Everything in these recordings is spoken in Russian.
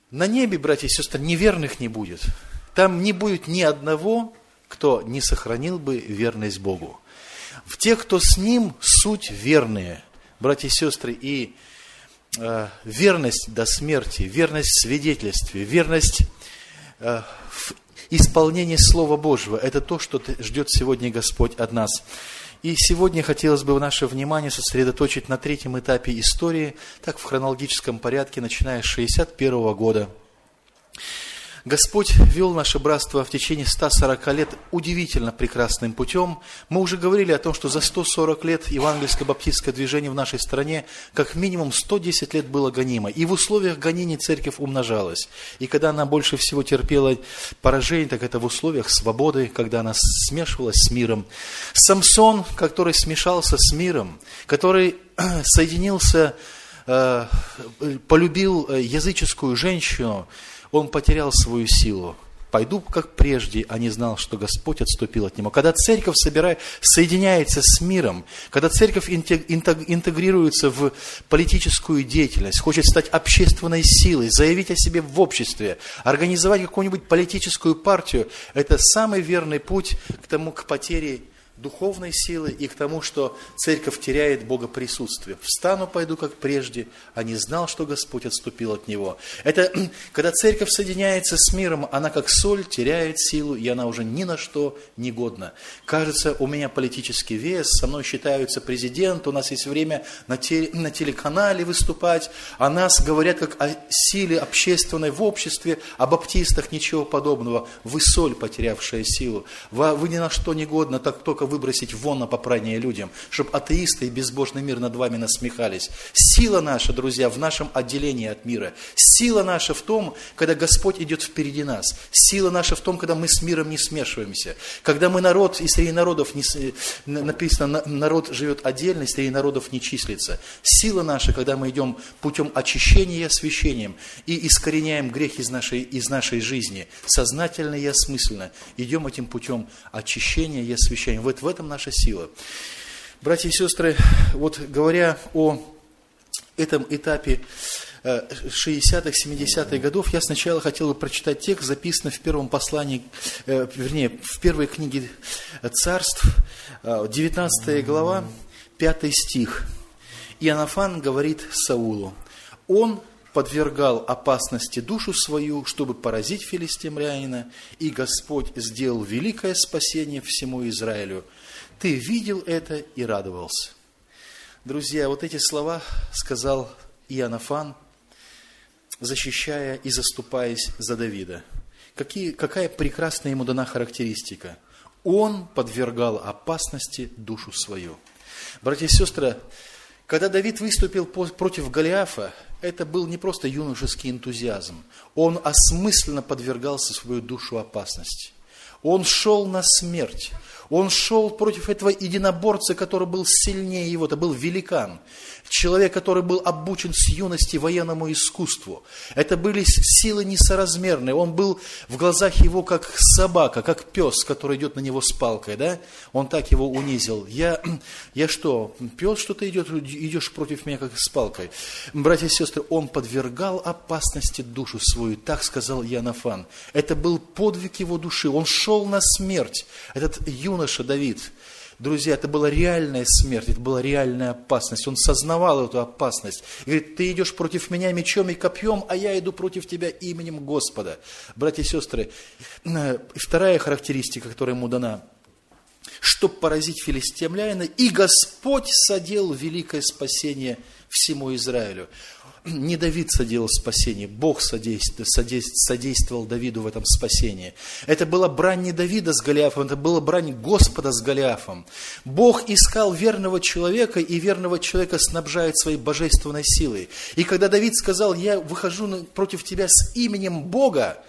На небе, братья и сестры, неверных не будет. Там не будет ни одного, кто не сохранил бы верность Богу. В тех, кто с Ним, суть верные, братья и сестры, и верность до смерти, верность в свидетельстве, верность в исполнении Слова Божьего. Это то, что ждет сегодня Господь от нас. И сегодня хотелось бы наше внимание сосредоточить на третьем этапе истории, так в хронологическом порядке, начиная с 61 года. Господь вел наше братство в течение 140 лет удивительно прекрасным путем. Мы уже говорили о том, что за 140 лет евангельское баптистское движение в нашей стране как минимум 110 лет было гонимо. И в условиях гонений церковь умножалась. И когда она больше всего терпела поражение, так это в условиях свободы, когда она смешивалась с миром. Самсон, который смешался с миром, который соединился, полюбил языческую женщину, он потерял свою силу. Пойду, как прежде, а не знал, что Господь отступил от него. Когда церковь соединяется с миром, когда церковь интегрируется в политическую деятельность, хочет стать общественной силой, заявить о себе в обществе, организовать какую-нибудь политическую партию, это самый верный путь к потере духовной силы и к тому, что церковь теряет богоприсутствие. Встану, пойду, как прежде, а не знал, что Господь отступил от него. Это когда церковь соединяется с миром, она как соль теряет силу, и она уже ни на что не годна. Кажется, у меня политический вес, со мной считаются президент, у нас есть время на телеканале выступать, о нас говорят как о силе общественной в обществе, о баптистах ничего подобного. Вы соль, потерявшая силу. Вы ни на что не годны, так только выбросить вон на попрание людям, чтобы атеисты и безбожный мир над вами насмехались. Сила наша, друзья, в нашем отделении от мира. Сила наша в том, когда Господь идет впереди нас. Сила наша в том, когда мы с миром не смешиваемся. Когда мы народ, и среди народов написано, народ живет отдельно, и среди народов не числится. Сила наша, когда мы идем путем очищения и освящением, и искореняем грех из нашей жизни, сознательно и осмысленно, идем этим путем очищения и освящения. В этом наша сила. Братья и сестры, вот говоря о этом этапе 60-х, 70-х годов, я сначала хотел бы прочитать текст, записанный в первом послании, в первой книге Царств, 19 глава, 5 стих. Иоаннафан говорит Саулу: «Он подвергал опасности душу свою, чтобы поразить филистимлянина, и Господь сделал великое спасение всему Израилю. Ты видел это и радовался». Друзья, вот эти слова сказал Иоаннафан, защищая и заступаясь за Давида. Какая прекрасная ему дана характеристика. Он подвергал опасности душу свою. Братья и сестры, когда Давид выступил против Голиафа, это был не просто юношеский энтузиазм. Он осмысленно подвергался свою душу опасности. Он шел на смерть. Он шел против этого единоборца, который был сильнее его. Это был великан. Человек, который был обучен с юности военному искусству. Это были силы несоразмерные. Он был в глазах его как собака, как пес, который идет на него с палкой. Да? Он так его унизил. Я что, пес, что ты идешь против меня как с палкой? Братья и сестры, он подвергал опасности душу свою. Так сказал Иоаннафан. Это был подвиг его души. Он шел на смерть. Этот юноша Давид. Друзья, это была реальная смерть, это была реальная опасность. Он сознавал эту опасность. И говорит: ты идешь против меня мечом и копьем, а я иду против тебя именем Господа. Братья и сестры, вторая характеристика, которая ему дана: чтобы поразить филистимлянина, и Господь соделал великое спасение всему Израилю. Не Давид соделал спасение, Бог содействовал Давиду в этом спасении. Это была брань не Давида с Голиафом, это была брань Господа с Голиафом. Бог искал верного человека, и верного человека снабжает своей божественной силой. И когда Давид сказал: я выхожу против тебя с именем Бога,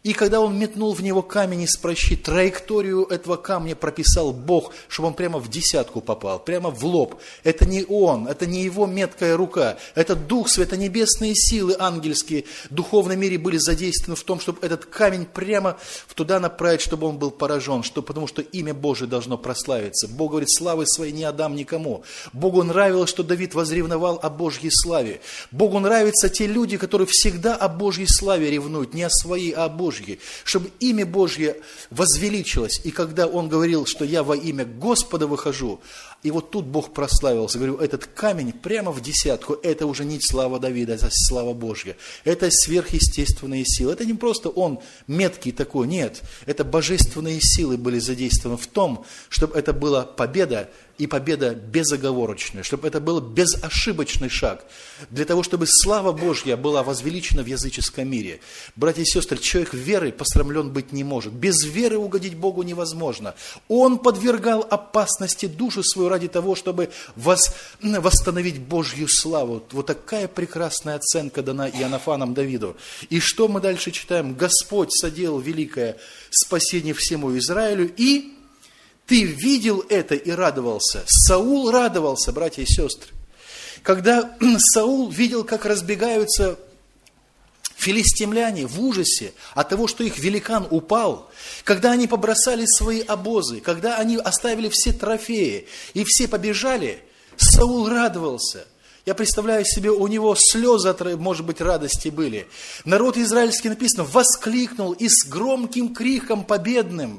И когда он метнул в него камень из прощи, траекторию этого камня прописал Бог, чтобы он прямо в десятку попал, прямо в лоб. Это не он, это не его меткая рука, это Дух Святой, небесные силы ангельские в духовном мире были задействованы в том, чтобы этот камень прямо туда направить, чтобы он был поражен, потому что имя Божие должно прославиться. Бог говорит, славы своей не отдам никому. Богу нравилось, что Давид возревновал о Божьей славе. Богу нравятся те люди, которые всегда о Божьей славе ревнуют, не о своей, а о Божьей. Чтобы имя Божье возвеличилось. И когда он говорил, что я во имя Господа выхожу, и вот тут Бог прославился. Говорю, этот камень прямо в десятку, это уже не слава Давида, это слава Божья. Это сверхъестественные силы. Это не просто он меткий такой, нет. Это божественные силы были задействованы в том, чтобы это была победа, и победа безоговорочная, чтобы это был безошибочный шаг, для того, чтобы слава Божья была возвеличена в языческом мире. Братья и сестры, человек верой посрамлен быть не может. Без веры угодить Богу невозможно. Он подвергал опасности душу свою ради того, чтобы восстановить Божью славу. Вот такая прекрасная оценка дана Иоаннафаном Давиду. И что мы дальше читаем? Господь соделал великое спасение всему Израилю, и ты видел это и радовался. Саул радовался, братья и сестры. Когда Саул видел, как разбегаются филистимляне в ужасе от того, что их великан упал, когда они побросали свои обозы, когда они оставили все трофеи и все побежали, Саул радовался. Я представляю себе, у него слезы, может быть, радости были. Народ израильский, написано, воскликнул и с громким криком победным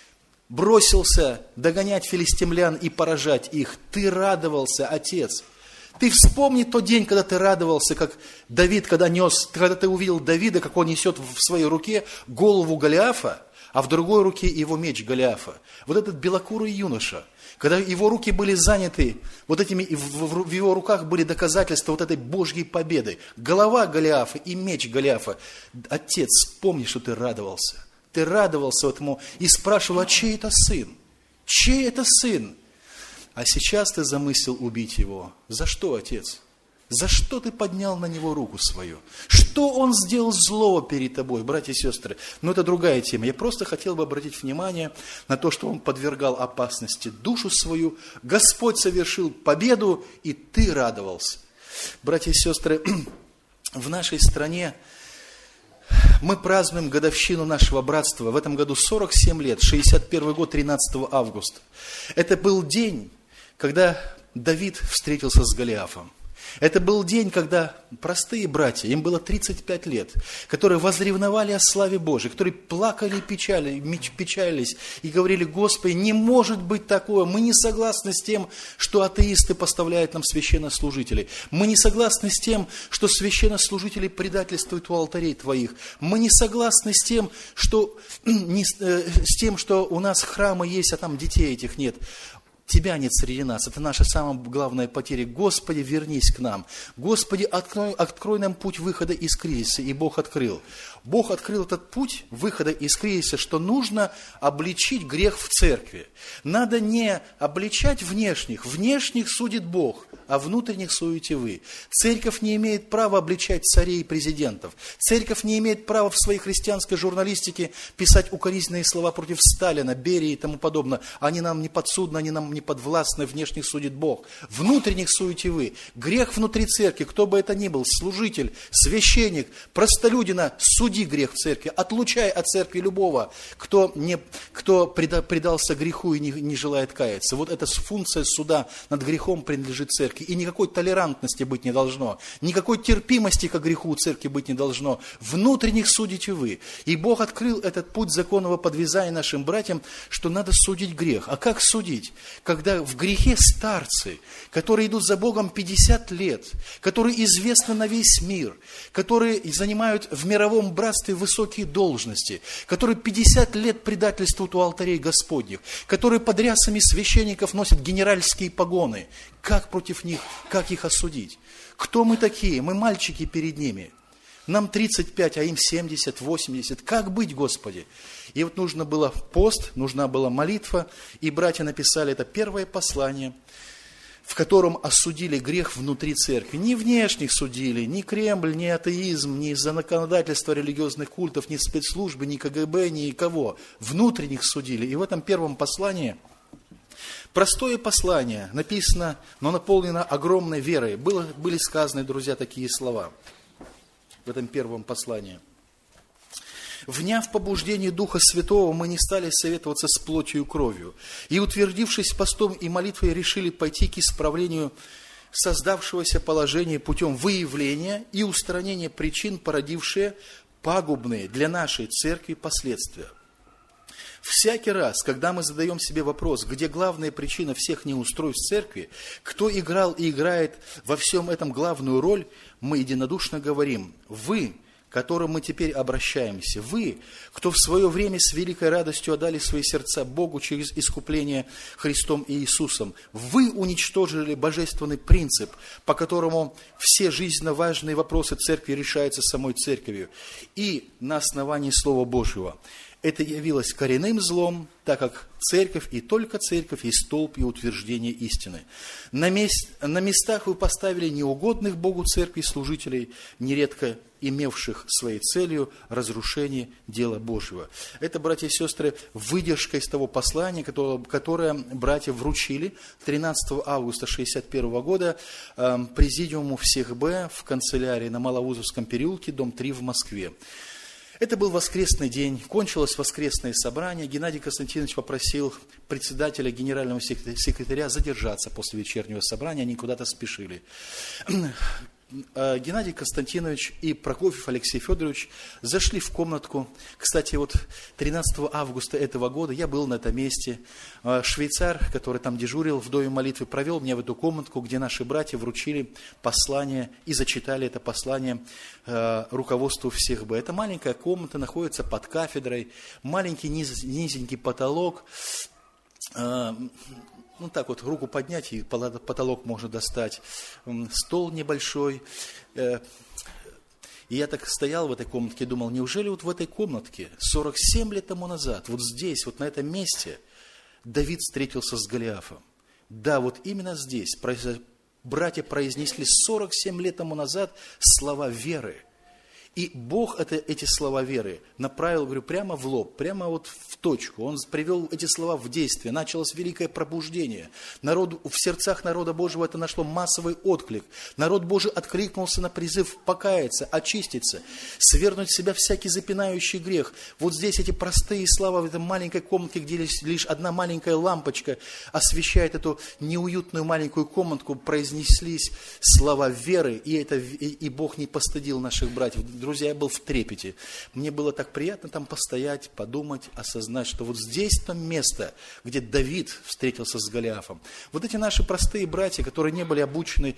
бросился догонять филистимлян и поражать их. Ты радовался, отец. Ты вспомни тот день, когда ты радовался, как Давид, когда ты увидел Давида, как он несет в своей руке голову Голиафа, а в другой руке его меч Голиафа. Вот этот белокурый юноша, когда его руки были заняты, вот этими, в его руках были доказательства вот этой Божьей победы. Голова Голиафа и меч Голиафа. Отец, вспомни, что ты радовался. Ты радовался этому и спрашивал, а чей это сын? Чей это сын? А сейчас ты замыслил убить его. За что, отец? За что ты поднял на него руку свою? Что он сделал злого перед тобой, братья и сестры? Но это другая тема. Я просто хотел бы обратить внимание на то, что он подвергал опасности душу свою. Господь совершил победу, и ты радовался. Братья и сестры, в нашей стране мы празднуем годовщину нашего братства. В этом году 47 лет, 61 год, 13 августа. Это был день, когда Давид встретился с Голиафом. Это был день, когда простые братья, им было 35 лет, которые возревновали о славе Божией, которые плакали, печалились и говорили, Господи, не может быть такое, мы не согласны с тем, что атеисты поставляют нам священнослужителей, мы не согласны с тем, что священнослужители предательствуют у алтарей Твоих, мы не согласны с тем, что у нас храмы есть, а там детей этих нет. Тебя нет среди нас. Это наша самая главная потеря. Господи, вернись к нам. Господи, открой нам путь выхода из кризиса. И Бог открыл. Бог открыл этот путь выхода из кризиса, что нужно обличить грех в церкви. Надо не обличать внешних. Внешних судит Бог, а внутренних судите вы. Церковь не имеет права обличать царей и президентов. Церковь не имеет права в своей христианской журналистике писать укоризненные слова против Сталина, Берии и тому подобное. Они нам не подсудны, они нам не подвластны, внешних судит Бог. Внутренних судите вы. Грех внутри церкви, кто бы это ни был, служитель, священник, простолюдина, суди грех в церкви. Отлучай от церкви любого, кто предался греху и не желает каяться. Вот эта функция суда над грехом принадлежит церкви. И никакой толерантности быть не должно. Никакой терпимости к греху у церкви быть не должно. Внутренних судите вы. И Бог открыл этот путь законного подвязания нашим братьям, что надо судить грех. А как судить? Когда в грехе старцы, которые идут за Богом 50 лет, которые известны на весь мир, которые занимают в мировом братстве высокие должности, которые 50 лет предательствуют у алтарей Господних, которые под рясами священников носят генеральские погоны. Как против них, как их осудить? Кто мы такие? Мы мальчики перед ними. Нам 35, а им 70, 80. Как быть, Господи? И вот нужно было пост, нужна была молитва, и братья написали это первое послание в котором осудили грех внутри церкви. Не внешних судили, ни Кремль, ни атеизм, ни законодательство религиозных культов, ни спецслужбы, ни КГБ, ни кого. Внутренних судили. И в этом первом послании, простое послание, написано, но наполнено огромной верой. Были сказаны, друзья, такие слова в этом первом послании. Вняв побуждение Духа Святого, мы не стали советоваться с плотью и кровью. И, утвердившись постом и молитвой, решили пойти к исправлению создавшегося положения путем выявления и устранения причин, породившие пагубные для нашей церкви последствия. Всякий раз, когда мы задаем себе вопрос, где главная причина всех неустройств церкви, кто играл и играет во всем этом главную роль, мы единодушно говорим: вы, к которым мы теперь обращаемся, вы, кто в свое время с великой радостью отдали свои сердца Богу через искупление Христом и Иисусом, вы уничтожили божественный принцип, по которому все жизненно важные вопросы церкви решаются самой церковью и на основании Слова Божьего. Это явилось коренным злом, так как церковь и только церковь есть столб и утверждение истины. На местах вы поставили неугодных Богу церкви служителей, нередко имевших своей целью разрушение дела Божьего. Это, братья и сестры, выдержка из того послания, которое братья вручили 13 августа 1961 года президиуму всех Б в канцелярии на Малоузовском переулке, дом 3 в Москве. Это был воскресный день, кончилось воскресное собрание. Геннадий Константинович попросил председателя, генерального секретаря задержаться после вечернего собрания, они куда-то спешили. Геннадий Константинович и Прокофьев Алексей Федорович зашли в комнатку. Кстати, вот 13 августа этого года я был на этом месте. Швейцар, который там дежурил в доме молитвы, провел меня в эту комнатку, где наши братья вручили послание и зачитали это послание руководству всех Б. Эта маленькая комната находится под кафедрой, маленький низенький потолок. Ну так вот, руку поднять, и потолок можно достать. Стол небольшой. И я так стоял в этой комнатке и думал, неужели вот в этой комнатке 47 лет тому назад, вот здесь, вот на этом месте, Давид встретился с Голиафом? Да, вот именно здесь братья произнесли 47 лет тому назад слова веры. И Бог эти слова веры направил, говорю, прямо в лоб, прямо вот в точку. Он привел эти слова в действие. Началось великое пробуждение. В сердцах народа Божьего это нашло массовый отклик. Народ Божий откликнулся на призыв покаяться, очиститься, свергнуть в себя всякий запинающий грех. Вот здесь эти простые слова в этой маленькой комнатке, где лишь одна маленькая лампочка освещает эту неуютную маленькую комнатку, произнеслись слова веры, и Бог не постыдил наших братьев. Друзья, я был в трепете. Мне было так приятно там постоять, подумать, осознать, что вот здесь то место, где Давид встретился с Голиафом. Вот эти наши простые братья, которые не были обучены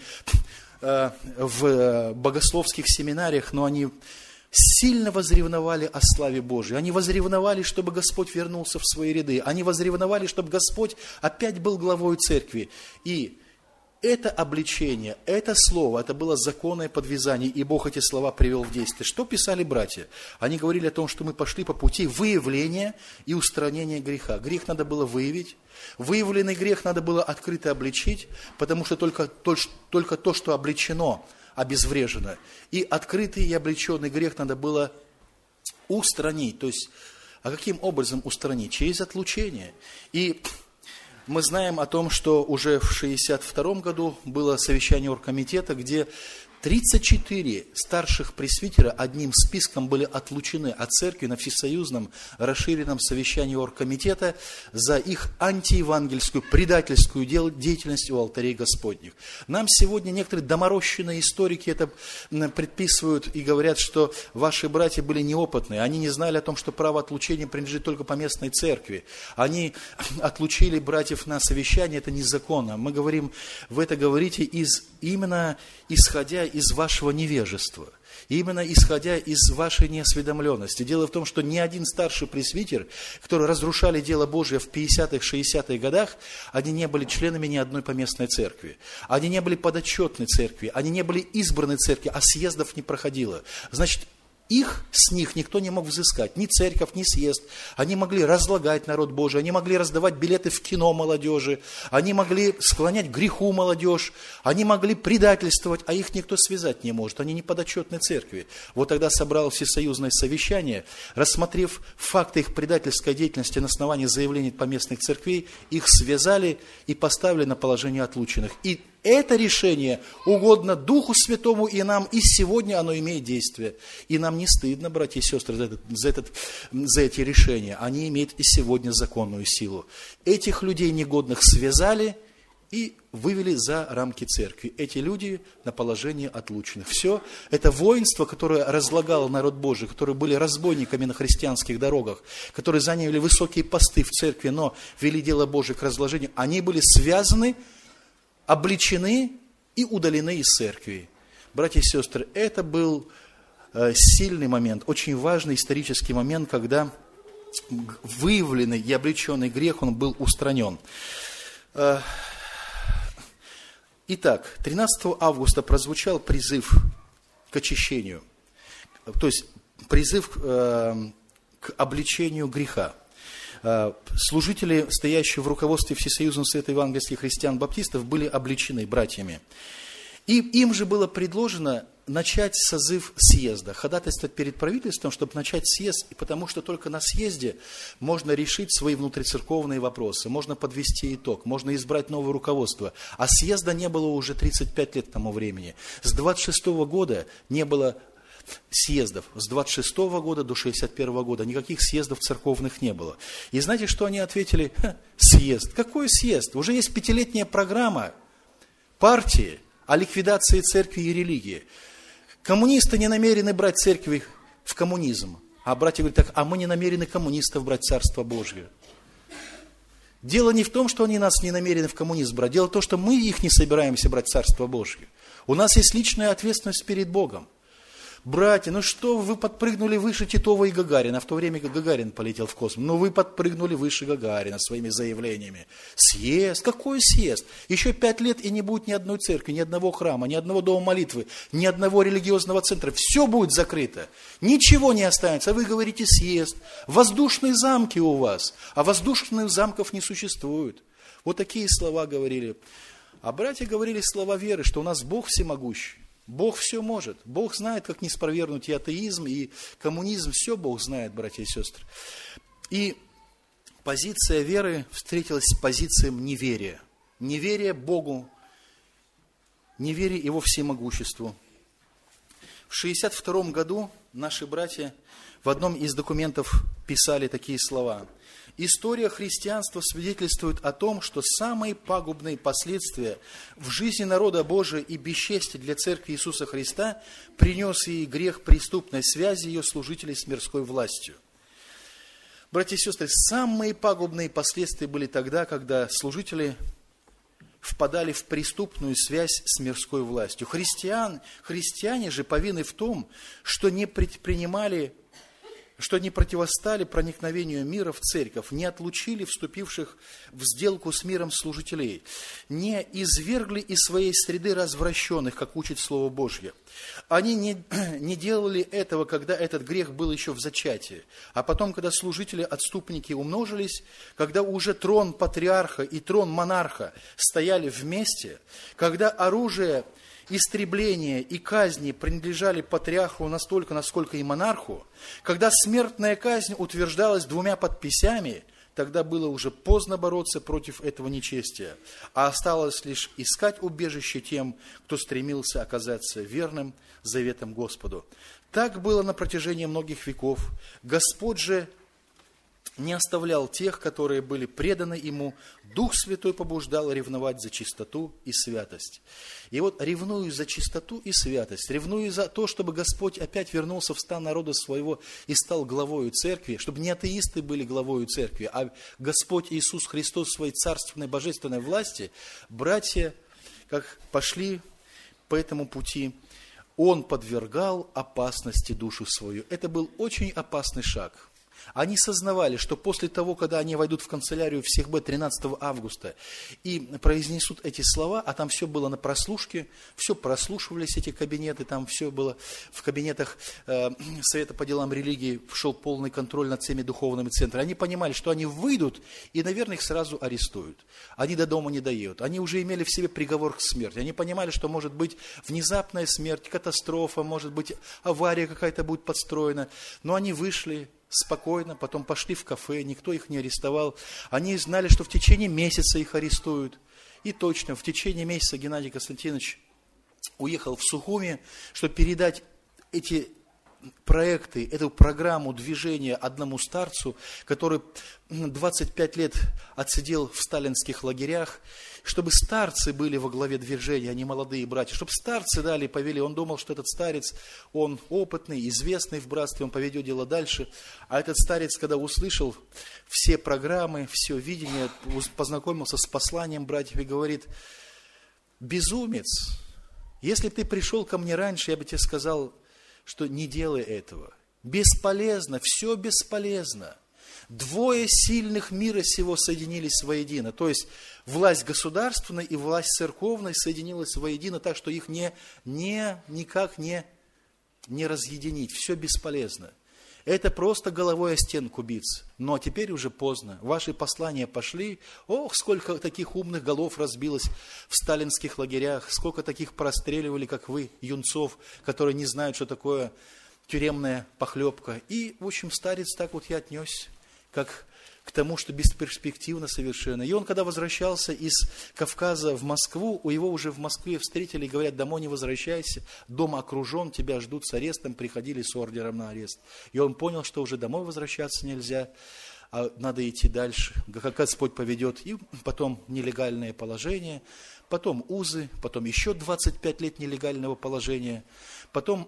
в богословских семинариях, но они сильно возревновали о славе Божией. Они возревновали, чтобы Господь вернулся в свои ряды. Они возревновали, чтобы Господь опять был главой церкви. И это обличение, это слово, это было законное подвязание, и Бог эти слова привел в действие. Что писали братья? Они говорили о том, что мы пошли по пути выявления и устранения греха. Грех надо было выявить, выявленный грех надо было открыто обличить, потому что только то, что обличено, обезврежено. И открытый и обличенный грех надо было устранить. То есть, а каким образом устранить? Через отлучение. И мы знаем о том, что уже в 1962 году было совещание оргкомитета, где 34 старших пресвитера одним списком были отлучены от церкви на всесоюзном расширенном совещании оргкомитета за их антиевангельскую, предательскую деятельность у алтарей Господних. Нам сегодня некоторые доморощенные историки это предписывают и говорят, что ваши братья были неопытные, они не знали о том, что право отлучения принадлежит только поместной церкви. Они отлучили братьев на совещание, это незаконно. Мы говорим, вы это говорите именно исходя из вашего невежества, именно исходя из вашей неосведомленности. Дело в том, что ни один старший пресвитер, который разрушали дело Божие в 50-х, 60-х годах, они не были членами ни одной поместной церкви. Они не были подотчетной церкви, они не были избранной церкви, а съездов не проходило. Значит, с них никто не мог взыскать, ни церковь, ни съезд. Они могли разлагать народ Божий, они могли раздавать билеты в кино молодежи, они могли склонять к греху молодежь, они могли предательствовать, а их никто связать не может, они не подотчетны церкви. Вот тогда собралось всесоюзное совещание, рассмотрев факты их предательской деятельности на основании заявлений поместных церквей, их связали и поставили на положение отлученных. И это решение угодно Духу Святому и нам, и сегодня оно имеет действие. И нам не стыдно, братья и сестры, за эти решения. Они имеют и сегодня законную силу. Этих людей негодных связали и вывели за рамки церкви. Эти люди на положение отлученных. Все это воинство, которое разлагало народ Божий, которые были разбойниками на христианских дорогах, которые заняли высокие посты в церкви, но вели дело Божие к разложению, они были связаны, обличены и удалены из церкви. Братья и сестры, это был сильный момент, очень важный исторический момент, когда выявленный и облеченный грех, он был устранен. Итак, 13 августа прозвучал призыв к очищению, то есть призыв к обличению греха. Служители, стоящие в руководстве Всесоюзного совета евангельских христиан-баптистов, были обличены братьями. И им же было предложено начать созыв съезда, ходатайствовать перед правительством, чтобы начать съезд, потому что только на съезде можно решить свои внутрицерковные вопросы, можно подвести итог, можно избрать новое руководство. А съезда не было уже 35 лет к тому времени. С 26 года не было съездов. С 26 года до 61 года никаких съездов церковных не было. И знаете, что они ответили? Съезд. Какой съезд? Уже есть 5-летняя программа партии о ликвидации церкви и религии. Коммунисты не намерены брать церкви в коммунизм. А братья говорят так, а мы не намерены коммунистов брать в Царство Божие. Дело не в том, что они нас не намерены в коммунизм брать. Дело в том, что мы их не собираемся брать в Царство Божие. У нас есть личная ответственность перед Богом. Братья, ну что вы подпрыгнули выше Титова и Гагарина, в то время как Гагарин полетел в космос. Ну вы подпрыгнули выше Гагарина своими заявлениями. Съезд? Какой съезд? Еще 5 лет и не будет ни одной церкви, ни одного храма, ни одного дома молитвы, ни одного религиозного центра. Все будет закрыто. Ничего не останется. А вы говорите съезд. Воздушные замки у вас. А воздушных замков не существует. Вот такие слова говорили. А братья говорили слова веры, что у нас Бог всемогущий. Бог все может. Бог знает, как не спровергнуть и атеизм, и коммунизм. Все Бог знает, братья и сестры. И позиция веры встретилась с позицией неверия. Неверие Богу, неверие Его всемогуществу. В 1962 году наши братья в одном из документов писали такие слова. История христианства свидетельствует о том, что самые пагубные последствия в жизни народа Божия и бесчестие для Церкви Иисуса Христа принес ей грех преступной связи ее служителей с мирской властью. Братья и сестры, самые пагубные последствия были тогда, когда служители впадали в преступную связь с мирской властью. Христиане же повинны в том, что не противостали проникновению мира в церковь, не отлучили вступивших в сделку с миром служителей, не извергли из своей среды развращенных, как учит Слово Божье. Они не делали этого, когда этот грех был еще в зачатии, а потом, когда служители-отступники умножились, когда уже трон патриарха и трон монарха стояли вместе, когда оружие истребления и казни принадлежали патриарху настолько, насколько и монарху, когда смертная казнь утверждалась 2 подписями, тогда было уже поздно бороться против этого нечестия, а осталось лишь искать убежище тем, кто стремился оказаться верным заветом Господу. Так было на протяжении многих веков. Господь же не оставлял тех, которые были преданы Ему. Дух Святой побуждал ревновать за чистоту и святость. И вот ревную за чистоту и святость, ревную за то, чтобы Господь опять вернулся в стан народа своего и стал главою церкви, чтобы не атеисты были главою церкви, а Господь Иисус Христос в своей царственной божественной власти, братья, как пошли по этому пути, Он подвергал опасности душу свою. Это был очень опасный шаг. Они сознавали, что после того, когда они войдут в канцелярию всех Б 13 августа и произнесут эти слова, а там все было на прослушке, все прослушивались эти кабинеты, там все было в кабинетах Совета по делам религии, шел полный контроль над всеми духовными центрами. Они понимали, что они выйдут и, наверное, их сразу арестуют. Они до дома не доедут. Они уже имели в себе приговор к смерти. Они понимали, что может быть внезапная смерть, катастрофа, может быть авария какая-то будет подстроена. Но они вышли спокойно, потом пошли в кафе, никто их не арестовал. Они знали, что в течение месяца их арестуют. И точно, в течение месяца Геннадий Константинович уехал в Сухуми, чтобы передать эти проекты, эту программу движения одному старцу, который 25 лет отсидел в сталинских лагерях, чтобы старцы были во главе движения, а не молодые братья, чтобы старцы дали, повели. Он думал, что этот старец, он опытный, известный в братстве, он поведет дело дальше. А этот старец, когда услышал все программы, все видение, познакомился с посланием братьев и говорит: безумец, если бы ты пришел ко мне раньше, я бы тебе сказал, что не делай этого. Бесполезно, все бесполезно. Двое сильных мира сего соединились воедино. То есть власть государственная и власть церковная соединилась воедино так, что их никак не разъединить. Все бесполезно. Это просто головой о стенку биться. Но теперь уже поздно. Ваши послания пошли. Ох, сколько таких умных голов разбилось в сталинских лагерях. Сколько таких простреливали, как вы, юнцов, которые не знают, что такое тюремная похлебка. И, в общем, старец так вот и отнесся, как к тому, что бесперспективно совершенно. И он, когда возвращался из Кавказа в Москву, его уже в Москве встретили и говорят: домой не возвращайся, дом окружен, тебя ждут с арестом, приходили с ордером на арест. И он понял, что уже домой возвращаться нельзя, а надо идти дальше, как Господь поведет. И потом нелегальное положение, потом узы, потом еще 25 лет нелегального положения, потом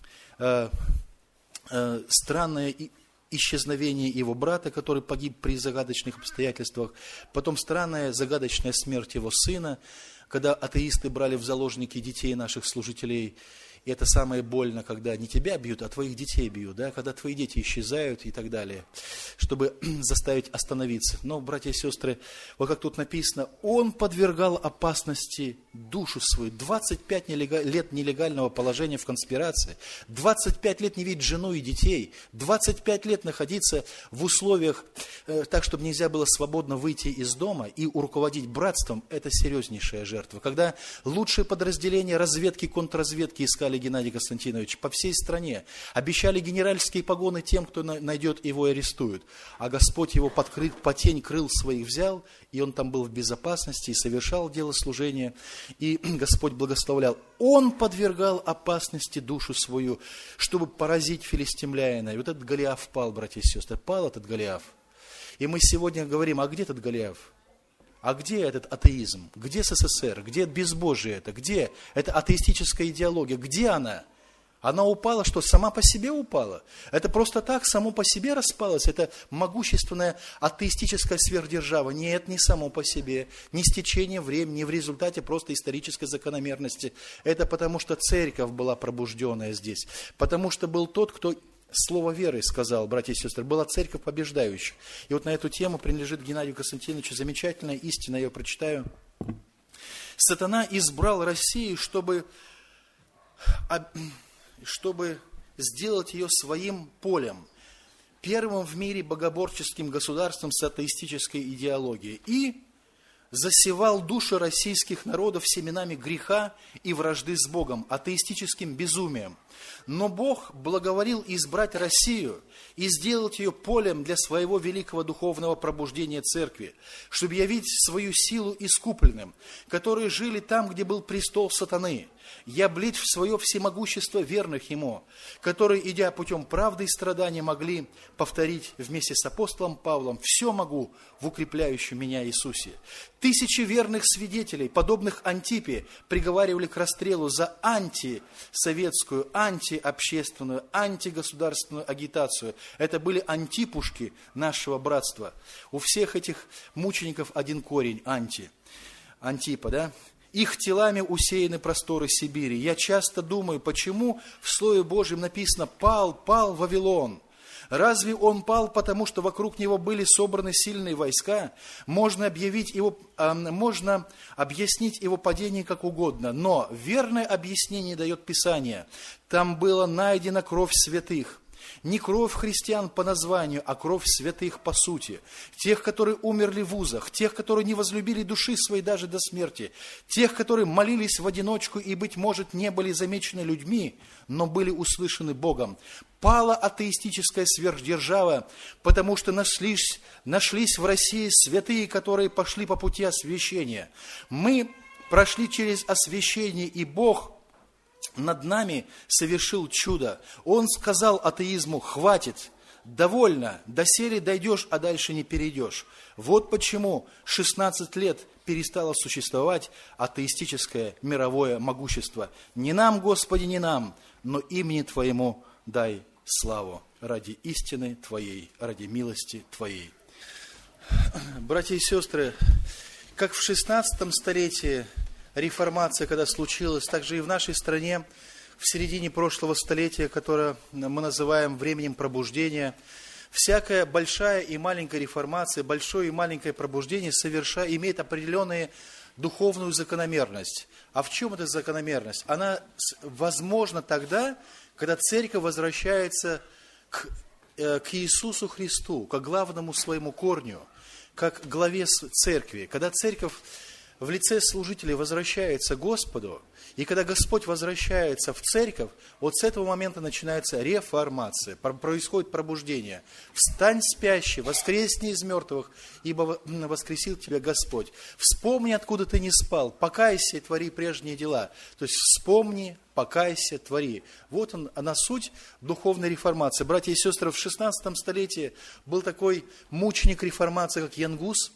странное исчезновение его брата, который погиб при загадочных обстоятельствах, потом странная загадочная смерть его сына, когда атеисты брали в заложники детей наших служителей. И это самое больно, когда не тебя бьют, а твоих детей бьют, да? Когда твои дети исчезают и так далее, чтобы заставить остановиться. Но, братья и сестры, вот как тут написано, он подвергал опасности душу свою. 25 лет нелегального положения в конспирации, 25 лет не видеть жену и детей, 25 лет находиться в условиях так, чтобы нельзя было свободно выйти из дома и руководить братством, это серьезнейшая жертва. Когда лучшие подразделения разведки, контрразведки искали Геннадия Константиновича по всей стране, обещали генеральские погоны тем, кто найдет его и арестует, а Господь его под тень крыл своих взял, и он там был в безопасности и совершал дело служения, и Господь благословлял. Он подвергал опасности душу свою, чтобы поразить филистимляина. И вот этот Голиаф пал, братья и сестры, пал этот Голиаф. И мы сегодня говорим: а где этот Голиаф? А где этот атеизм? Где СССР? Где безбожие это? Где эта атеистическая идеология? Где она? Она упала, что сама по себе упала? Это просто так само по себе распалось? Это могущественная атеистическая сверхдержава? Нет, не само по себе, не с течением времени, не в результате просто исторической закономерности. Это потому, что церковь была пробужденная здесь. Потому что был тот, кто слово веры сказал, братья и сестры, была церковь побеждающая. И вот на эту тему принадлежит Геннадию Константиновичу замечательная истина, я ее прочитаю. Сатана избрал Россию, чтобы сделать ее своим полем, первым в мире богоборческим государством с атеистической идеологией. И засевал души российских народов семенами греха и вражды с Богом, атеистическим безумием. Но Бог благоволил избрать Россию и сделать ее полем для своего великого духовного пробуждения церкви, чтобы явить свою силу искупленным, которые жили там, где был престол сатаны, и облить в свое всемогущество верных ему, которые, идя путем правды и страдания, могли повторить вместе с апостолом Павлом: «Все могу в укрепляющем меня Иисусе». Тысячи верных свидетелей, подобных Антипе, приговаривали к расстрелу за антисоветскую, антиобщественную, антигосударственную агитацию. Это были антипушки нашего братства. У всех этих мучеников один корень – антипа, да? Их телами усеяны просторы Сибири. Я часто думаю, почему в Слове Божьем написано: «Пал Вавилон». Разве он пал, потому что вокруг него были собраны сильные войска? Можно объяснить его падение как угодно, но верное объяснение дает Писание. Там была найдена кровь святых. Не кровь христиан по названию, а кровь святых по сути. Тех, которые умерли в узах, тех, которые не возлюбили души своей даже до смерти, тех, которые молились в одиночку и, быть может, не были замечены людьми, но были услышаны Богом. Пала атеистическая сверхдержава, потому что нашлись в России святые, которые пошли по пути освящения. Мы прошли через освящение, и Бог над нами совершил чудо. Он сказал атеизму: хватит, довольно, доселе дойдешь, а дальше не перейдешь. Вот почему 16 лет перестало существовать атеистическое мировое могущество. Не нам, Господи, не нам, но имени Твоему дай славу ради истины Твоей, ради милости Твоей. Братья и сестры, как в 16 столетии реформация, когда случилась, также и в нашей стране в середине прошлого столетия, которое мы называем временем пробуждения, всякая большая и маленькая реформация, большое и маленькое пробуждение имеет определенную духовную закономерность. А в чем эта закономерность? Она возможна тогда, когда церковь возвращается к Иисусу Христу, к главному своему корню, как главе церкви. Когда церковь в лице служителей возвращается к Господу, и когда Господь возвращается в церковь, вот с этого момента начинается реформация, происходит пробуждение. «Встань, спящий, воскресни из мертвых, ибо воскресил тебя Господь. Вспомни, откуда ты не спал, покайся и твори прежние дела». То есть вспомни, покайся, твори. Вот она суть духовной реформации. Братья и сестры, в 16 столетии был такой мученик реформации, как Ян Гус.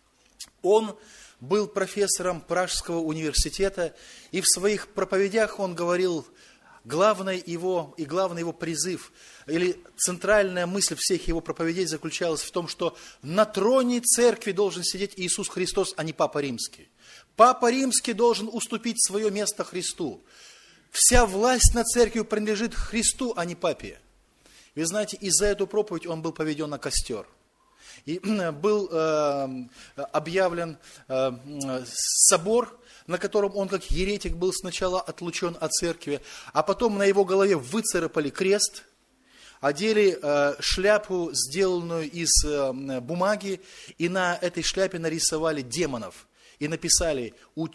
Он был профессором Пражского университета, и в своих проповедях он говорил, главный его призыв, или центральная мысль всех его проповедей заключалась в том, что на троне церкви должен сидеть Иисус Христос, а не Папа Римский. Папа Римский должен уступить свое место Христу. Вся власть над церковью принадлежит Христу, а не Папе. Вы знаете, и за эту проповедь он был поведен на костер. И был объявлен собор, на котором он как еретик был сначала отлучен от церкви, а потом на его голове выцарапали крест, одели шляпу, сделанную из бумаги, и на этой шляпе нарисовали демонов. И написали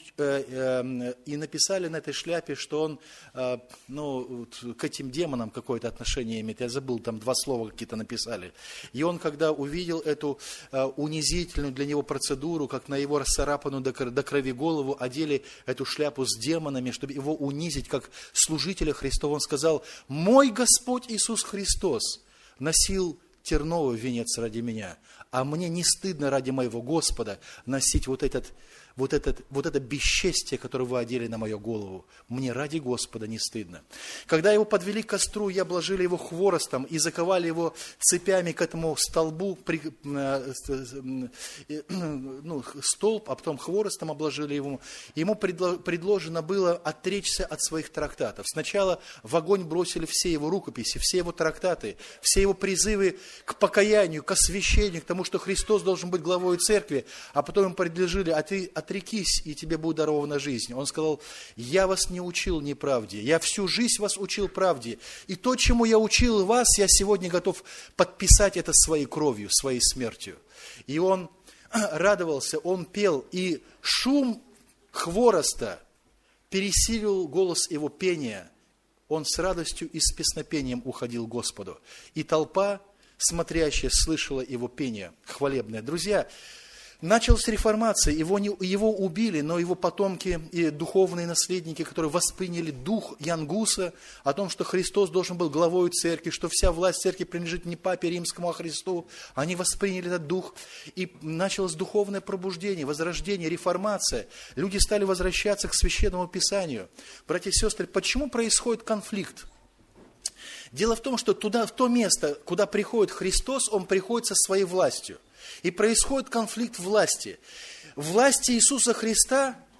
на этой шляпе, что он к этим демонам какое-то отношение имеет. Я забыл, там 2 слова какие-то написали. И он, когда увидел эту унизительную для него процедуру, как на его расцарапанную до крови голову одели эту шляпу с демонами, чтобы его унизить как служителя Христова, он сказал: «Мой Господь Иисус Христос носил терновый венец ради меня, а мне не стыдно ради моего Господа носить вот это бесчестие, которое вы одели на мою голову. Мне ради Господа не стыдно». Когда его подвели к костру и обложили его хворостом и заковали его цепями к этому столбу, столб, а потом хворостом обложили его, ему предложено было отречься от своих трактатов. Сначала в огонь бросили все его рукописи, все его трактаты, все его призывы к покаянию, к освящению, к тому, что Христос должен быть главой церкви, а потом им предложили: а ты отрекись, и тебе будет дарована жизнь. Он сказал: я вас не учил неправде, я всю жизнь вас учил правде, и то, чему я учил вас, я сегодня готов подписать это своей кровью, своей смертью. И он радовался, он пел, и шум хвороста пересилил голос его пения. Он с радостью и с песнопением уходил к Господу. И толпа, смотрящая, слышала его пение хвалебное. Друзья, началась реформация, его убили, но его потомки и духовные наследники, которые восприняли дух Ян Гуса о том, что Христос должен был главой церкви, что вся власть церкви принадлежит не Папе Римскому, а Христу, они восприняли этот дух, и началось духовное пробуждение, возрождение, реформация. Люди стали возвращаться к Священному Писанию. Братья и сестры, почему происходит конфликт? Дело в том, что в то место, куда приходит Христос, Он приходит со своей властью. И происходит конфликт власти. Власти Иисуса Христа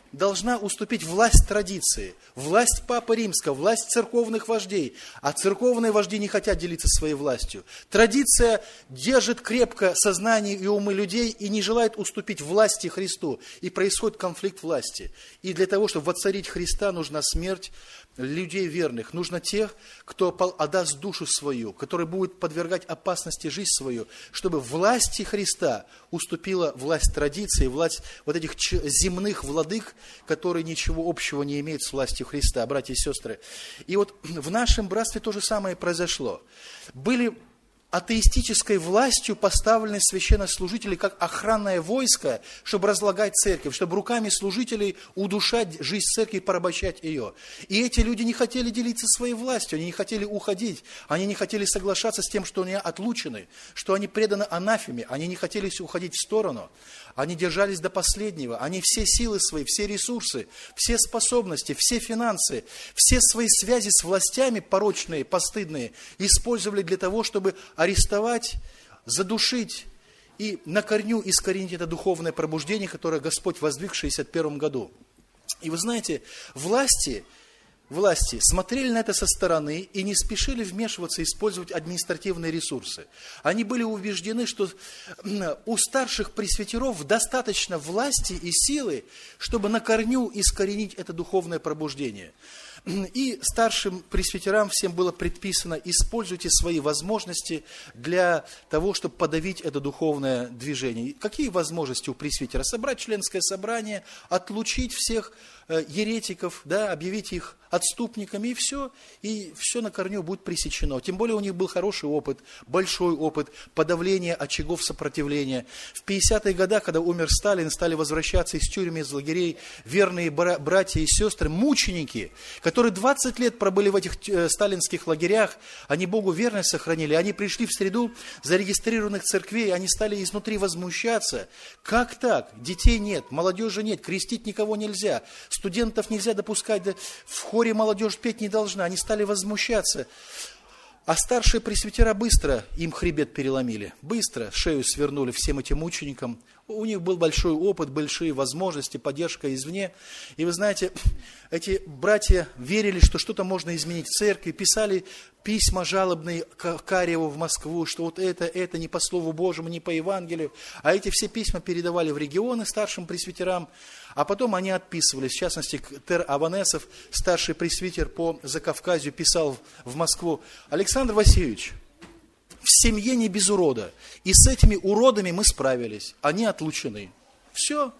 должна уступить власть традиции, власть Папы Римского, власть церковных вождей. А церковные вожди не хотят делиться своей властью. Традиция держит крепко сознание и умы людей и не желает уступить власти Христу. И происходит конфликт власти. И для того, чтобы воцарить Христа, нужна смерть людей верных. Нужно тех, кто отдаст душу свою, который будет подвергать опасности жизнь свою, чтобы власти Христа уступила власть традиции, власть вот этих земных владык, которые ничего общего не имеют с властью Христа, братья и сестры. И вот в нашем братстве то же самое произошло. Были атеистической властью поставлены священнослужители как охранное войско, чтобы разлагать церковь, чтобы руками служителей удушать жизнь церкви и порабощать ее. И эти люди не хотели делиться своей властью, они не хотели уходить, они не хотели соглашаться с тем, что они отлучены, что они преданы анафеме, они не хотели уходить в сторону. Они держались до последнего, они все силы свои, все ресурсы, все способности, все финансы, все свои связи с властями порочные, постыдные, использовали для того, чтобы арестовать, задушить и на корню искоренить это духовное пробуждение, которое Господь воздвиг в 1961 году. И вы знаете, власти смотрели на это со стороны и не спешили вмешиваться, использовать административные ресурсы. Они были убеждены, что у старших пресвитеров достаточно власти и силы, чтобы на корню искоренить это духовное пробуждение. И старшим пресвитерам всем было предписано: используйте свои возможности для того, чтобы подавить это духовное движение. Какие возможности у пресвитера? Собрать членское собрание, отлучить всех еретиков, да, объявить их отступниками, и все на корню будет пресечено. Тем более у них был хороший опыт, большой опыт подавления очагов сопротивления. В 50-е годы, когда умер Сталин, стали возвращаться из тюрьмы, из лагерей верные братья и сестры, мученики, которые 20 лет пробыли в этих сталинских лагерях, они Богу верность сохранили, они пришли в среду зарегистрированных церквей, они стали изнутри возмущаться. Как так? Детей нет, молодежи нет, крестить никого нельзя, студентов нельзя допускать, в хоре молодежь петь не должна, они стали возмущаться. А старшие пресвитера быстро им хребет переломили, быстро шею свернули всем этим мученикам. У них был большой опыт, большие возможности, поддержка извне. И вы знаете, эти братья верили, что что-то можно изменить в церкви, писали письма жалобные к Кариеву в Москву, что вот это не по Слову Божьему, не по Евангелию. А эти все письма передавали в регионы старшим пресвитерам, а потом они отписывались. В частности, Тер Аванесов, старший пресвитер по Закавказью, писал в Москву: Александр Васильевич, в семье не без урода. И с этими уродами мы справились. Они отлучены. Все.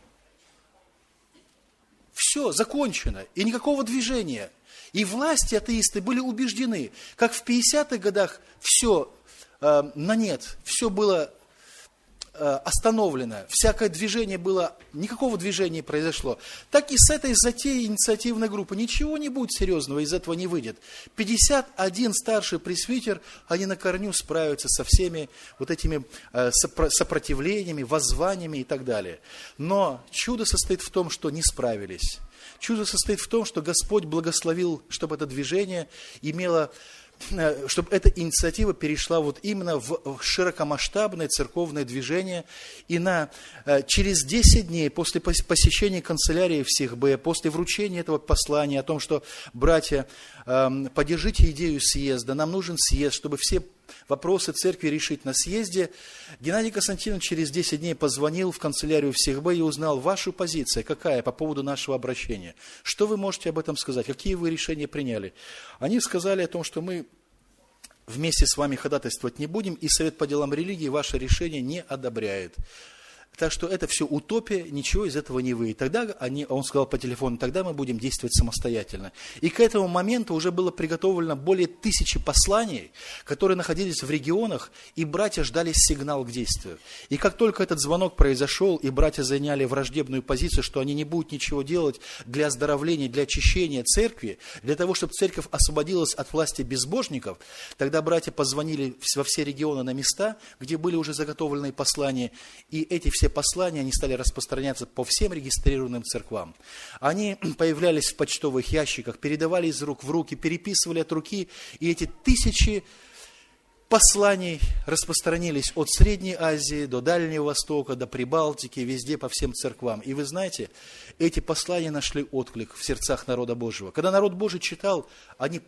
Все, закончено. И никакого движения. И власти атеисты были убеждены, как в 50-х годах все на нет, все было остановлено, всякое движение было, никакого движения не произошло. Так и с этой затеей инициативной группы ничего не будет серьезного, из этого не выйдет. 51 старший пресвитер, они на корню справятся со всеми вот этими сопротивлениями, воззваниями и так далее. Но чудо состоит в том, что не справились. Чудо состоит в том, что Господь благословил, чтобы это движение имело, чтобы эта инициатива перешла вот именно в широкомасштабное церковное движение. И через 10 дней после посещения канцелярии всех после вручения этого послания о том, что, братья, поддержите идею съезда, нам нужен съезд, чтобы все вопросы церкви решить на съезде, Геннадий Константинович через 10 дней позвонил в канцелярию всех и узнал: вашу позицию какая по поводу нашего обращения. Что вы можете об этом сказать? Какие вы решения приняли? Они сказали о том, что мы вместе с вами ходатайствовать не будем, и Совет по делам религии ваше решение не одобряет. Так что это все утопия, ничего из этого не выйдет. Тогда он сказал по телефону: тогда мы будем действовать самостоятельно. И к этому моменту уже было приготовлено более 1000 посланий, которые находились в регионах, и братья ждали сигнал к действию. И как только этот звонок произошел, и братья заняли враждебную позицию, что они не будут ничего делать для оздоровления, для очищения церкви, для того, чтобы церковь освободилась от власти безбожников, тогда братья позвонили во все регионы на места, где были уже заготовленные послания, и эти все послания, они стали распространяться по всем регистрированным церквам. Они появлялись в почтовых ящиках, передавали из рук в руки, переписывали от руки, и эти тысячи посланий распространились от Средней Азии до Дальнего Востока, до Прибалтики, везде по всем церквам. И вы знаете, эти послания нашли отклик в сердцах народа Божьего. Когда народ Божий читал, они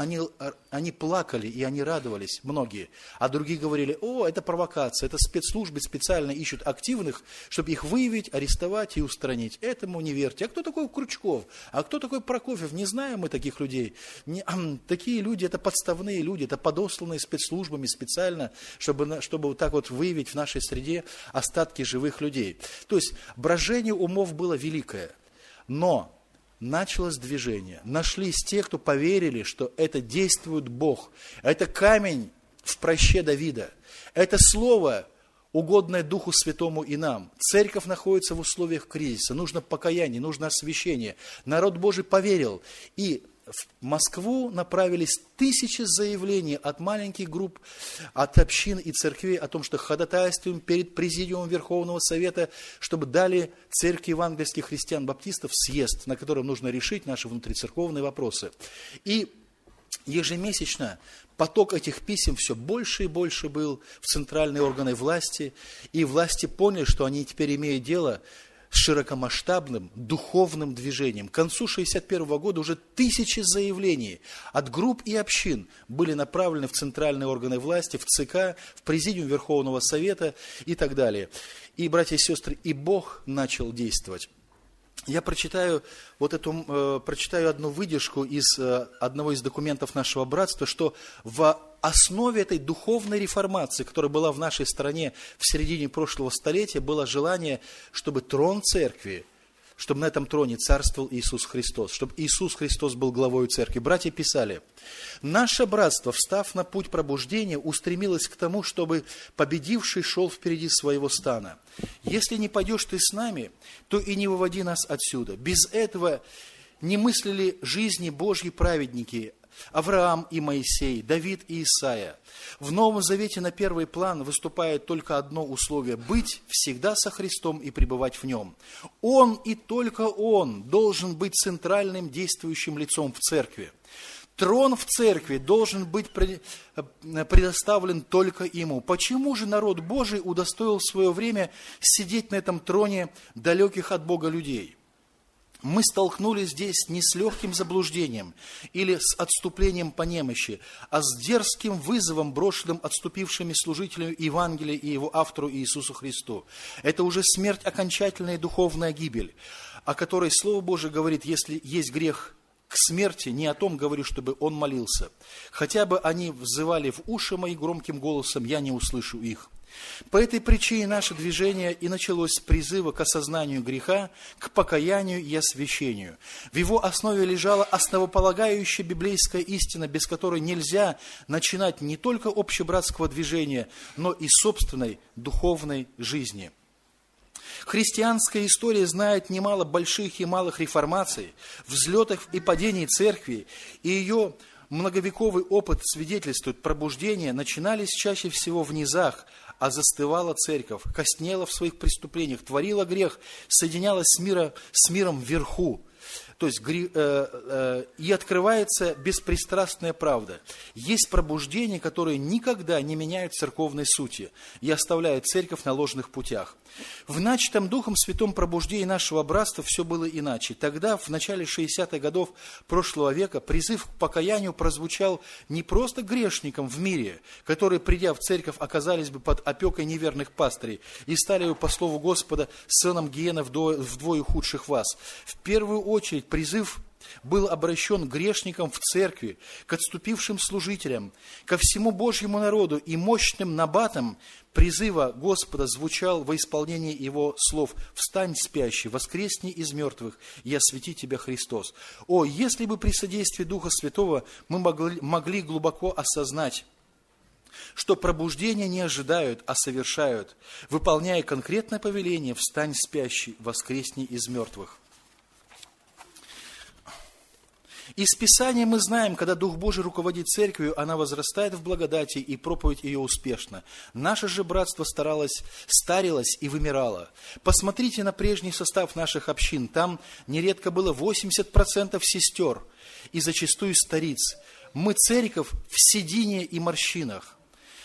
плакали и они радовались, многие. А другие говорили: о, это провокация, это спецслужбы специально ищут активных, чтобы их выявить, арестовать и устранить. Этому не верьте. А кто такой Крючков? А кто такой Прокофьев? Не знаем мы таких людей. Такие люди, это подставные люди, это подосланные спецслужбами специально, чтобы вот так вот выявить в нашей среде остатки живых людей. То есть брожение умов было великое. Но началось движение. Нашлись те, кто поверили, что это действует Бог. Это камень в проще Давида. Это слово, угодное Духу Святому и нам. Церковь находится в условиях кризиса. Нужно покаяние, нужно освящение. Народ Божий поверил. И в Москву направились тысячи заявлений от маленьких групп, от общин и церквей о том, что ходатайствуем перед Президиумом Верховного Совета, чтобы дали Церкви Евангельских христиан-баптистов съезд, на котором нужно решить наши внутрицерковные вопросы. И ежемесячно поток этих писем все больше и больше был в центральные органы власти, и власти поняли, что они теперь имеют дело с широкомасштабным духовным движением. К концу 1961 года уже тысячи заявлений от групп и общин были направлены в центральные органы власти, в ЦК, в Президиум Верховного Совета и так далее. И, братья и сестры, и Бог начал действовать. Я прочитаю одну выдержку из одного из документов нашего братства, что в основе этой духовной реформации, которая была в нашей стране в середине прошлого столетия, было желание, чтобы трон церкви, чтобы на этом троне царствовал Иисус Христос, чтобы Иисус Христос был главой церкви. Братья писали: «Наше братство, встав на путь пробуждения, устремилось к тому, чтобы победивший шел впереди своего стана. Если не пойдешь ты с нами, то и не выводи нас отсюда. Без этого не мыслили жизни Божьи праведники, Авраам и Моисей, Давид и Исаия. В Новом Завете на первый план выступает только одно условие – быть всегда со Христом и пребывать в Нем. Он и только Он должен быть центральным действующим лицом в церкви. Трон в церкви должен быть предоставлен только Ему. Почему же народ Божий удостоил в свое время сидеть на этом троне далеких от Бога людей? Мы столкнулись здесь не с легким заблуждением или с отступлением по немощи, а с дерзким вызовом, брошенным отступившими служителями Евангелия и его автору Иисусу Христу. Это уже смерть окончательная и духовная гибель, о которой Слово Божие говорит: если есть грех к смерти, не о том говорю, чтобы он молился. Хотя бы они взывали в уши мои громким голосом, я не услышу их. По этой причине наше движение и началось с призыва к осознанию греха, к покаянию и освящению. В его основе лежала основополагающая библейская истина, без которой нельзя начинать не только общебратского движения, но и собственной духовной жизни. Христианская история знает немало больших и малых реформаций, взлетов и падений церкви, и ее многовековый опыт свидетельствует: пробуждения начинались чаще всего в низах, а застывала церковь, коснела в своих преступлениях, творила грех, соединялась с миром вверху. То есть и открывается беспристрастная правда. Есть пробуждения, которые никогда не меняют церковной сути и оставляют церковь на ложных путях. В начатом Духом Святом пробуждении нашего братства все было иначе. Тогда, в начале 60-х годов прошлого века, призыв к покаянию прозвучал не просто грешникам в мире, которые, придя в церковь, оказались бы под опекой неверных пастырей и стали бы, по слову Господа, сыном гиены вдвое худших вас. В первую очередь призыв был обращен к грешникам в церкви, к отступившим служителям, ко всему Божьему народу, и мощным набатом призыва Господа звучал во исполнении Его слов: «Встань, спящий, воскресни из мертвых, и освети тебя Христос». О, если бы при содействии Духа Святого мы могли глубоко осознать, что пробуждения не ожидают, а совершают, выполняя конкретное повеление: «Встань, спящий, воскресни из мертвых». Из Писания мы знаем, когда Дух Божий руководит церковью, она возрастает в благодати, и проповедь ее успешна. Наше же братство старилось и вымирало. Посмотрите на прежний состав наших общин. Там нередко было 80% сестер и зачастую стариц. Мы церковь в седине и морщинах.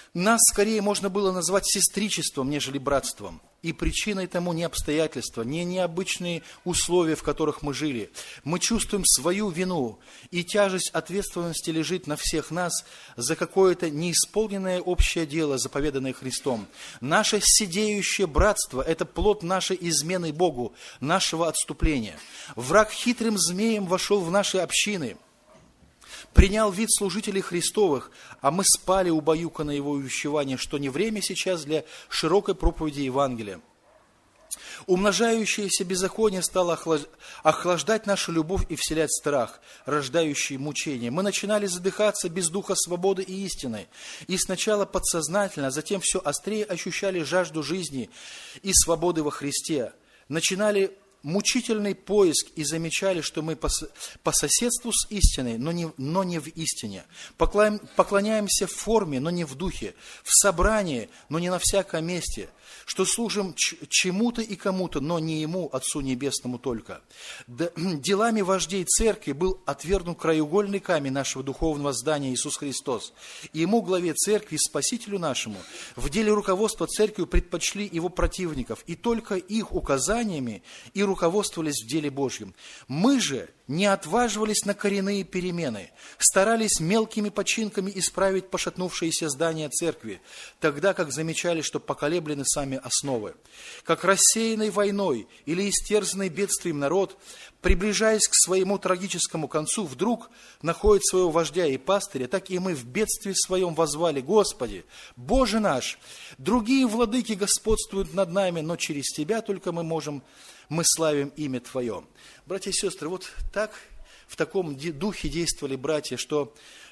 Нас скорее можно было назвать сестричеством, нежели братством. И причиной тому не обстоятельства, не необычные условия, в которых мы жили. Мы чувствуем свою вину, и тяжесть ответственности лежит на всех нас за какое-то неисполненное общее дело, заповеданное Христом. Наше сидеющее братство – это плод нашей измены Богу, нашего отступления. Враг хитрым змеем вошел в наши общины, принял вид служителей Христовых, а мы спали, убаюканное его увещевание, что не время сейчас для широкой проповеди Евангелия. Умножающееся беззаконие стало охлаждать нашу любовь и вселять страх, рождающий мучения. Мы начинали задыхаться без духа свободы и истины. И сначала подсознательно, а затем все острее ощущали жажду жизни и свободы во Христе. Начинали мучительный поиск и замечали, что мы по соседству с истиной, но не в истине. Поклоняемся в форме, но не в духе. В собрании, но не на всяком месте. Что служим чему-то и кому-то, но не Ему, Отцу Небесному только. Делами вождей церкви был отвергнут краеугольный камень нашего духовного здания Иисус Христос. И Ему, главе церкви, Спасителю нашему, в деле руководства церковью предпочли Его противников, и только их указаниями и руководствовались в деле Божьем. Мы же не отваживались на коренные перемены, старались мелкими починками исправить пошатнувшиеся здания церкви, тогда как замечали, что поколеблены сами основы. Как рассеянный войной или истерзанный бедствием народ, приближаясь к своему трагическому концу, вдруг находит своего вождя и пастыря, так и мы в бедствии своем воззвали: Господи, Боже наш, другие владыки господствуют над нами, но через Тебя только мы славим имя Твое. Братья и сестры, вот так, в таком духе действовали братья, что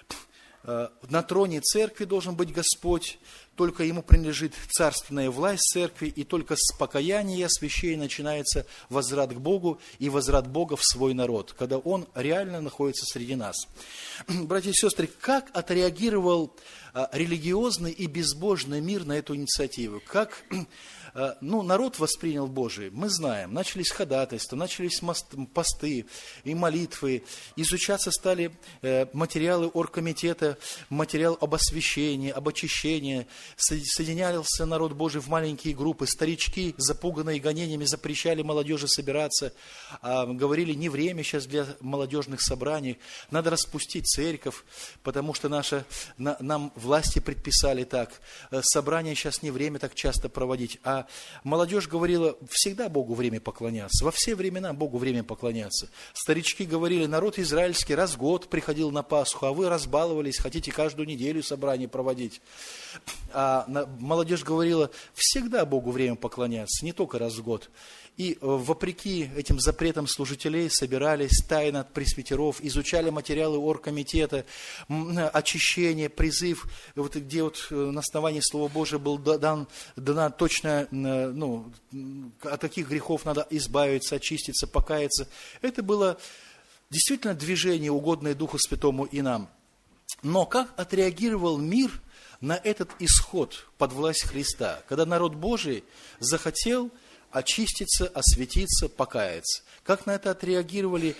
на троне церкви должен быть Господь, только Ему принадлежит царственная власть церкви, и только с покаяния и освящения начинается возврат к Богу и возврат Бога в свой народ, когда Он реально находится среди нас. Братья и сестры, как отреагировал религиозный и безбожный мир на эту инициативу? Как народ воспринял Божий? Мы знаем. Начались ходатайства, начались посты и молитвы. Изучаться стали материалы оргкомитета, материал об освящении, об очищении. Соединялся народ Божий в маленькие группы. Старички, запуганные гонениями, запрещали молодежи собираться. Говорили: не время сейчас для молодежных собраний. Надо распустить церковь, потому что нам власти предписали так. Собрания сейчас не время так часто проводить. А молодежь говорила: всегда Богу время поклоняться, во все времена Богу время поклоняться. Старички говорили: народ израильский раз в год приходил на Пасху, а вы разбаловались, хотите каждую неделю собрание проводить. А молодежь говорила: всегда Богу время поклоняться, не только раз в год. И вопреки этим запретам служителей собирались тайно от пресвитеров, изучали материалы оргкомитета, очищение, призыв, где на основании Слова Божия был дана точно, от каких грехов надо избавиться, очиститься, покаяться. Это было действительно движение, угодное Духу Святому и нам. Но как отреагировал мир на этот исход под власть Христа, когда народ Божий захотел очиститься, осветиться, покаяться? Как на это отреагировала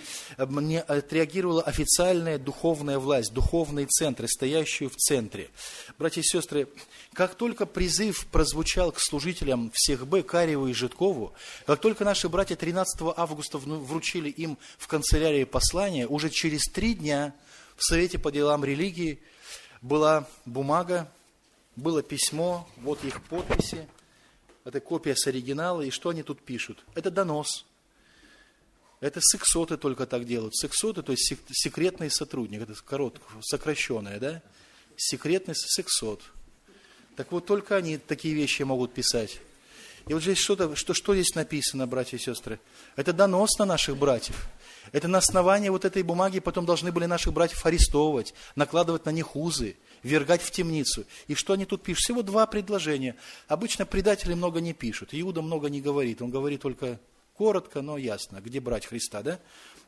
официальная духовная власть, духовные центры, стоящие в центре? Братья и сестры, как только призыв прозвучал к служителям всех Б, Карьеву и Житкову, как только наши братья 13 августа вручили им в канцелярии послание, уже через 3 дня в Совете по делам религии была бумага, было письмо, вот их подписи. Это копия с оригинала, и что они тут пишут? Это донос. Это сексоты только так делают. Сексоты, то есть секретный сотрудник, это сокращенное, да? Секретный сексот. Так вот, только они такие вещи могут писать. И вот здесь что здесь написано, братья и сестры? Это донос на наших братьев. Это на основании вот этой бумаги потом должны были наших братьев арестовывать, накладывать на них узы, ввергать в темницу. И что они тут пишут? Всего 2 предложения. Обычно предатели много не пишут. Иуда много не говорит. Он говорит только коротко, но ясно, где брать Христа, да?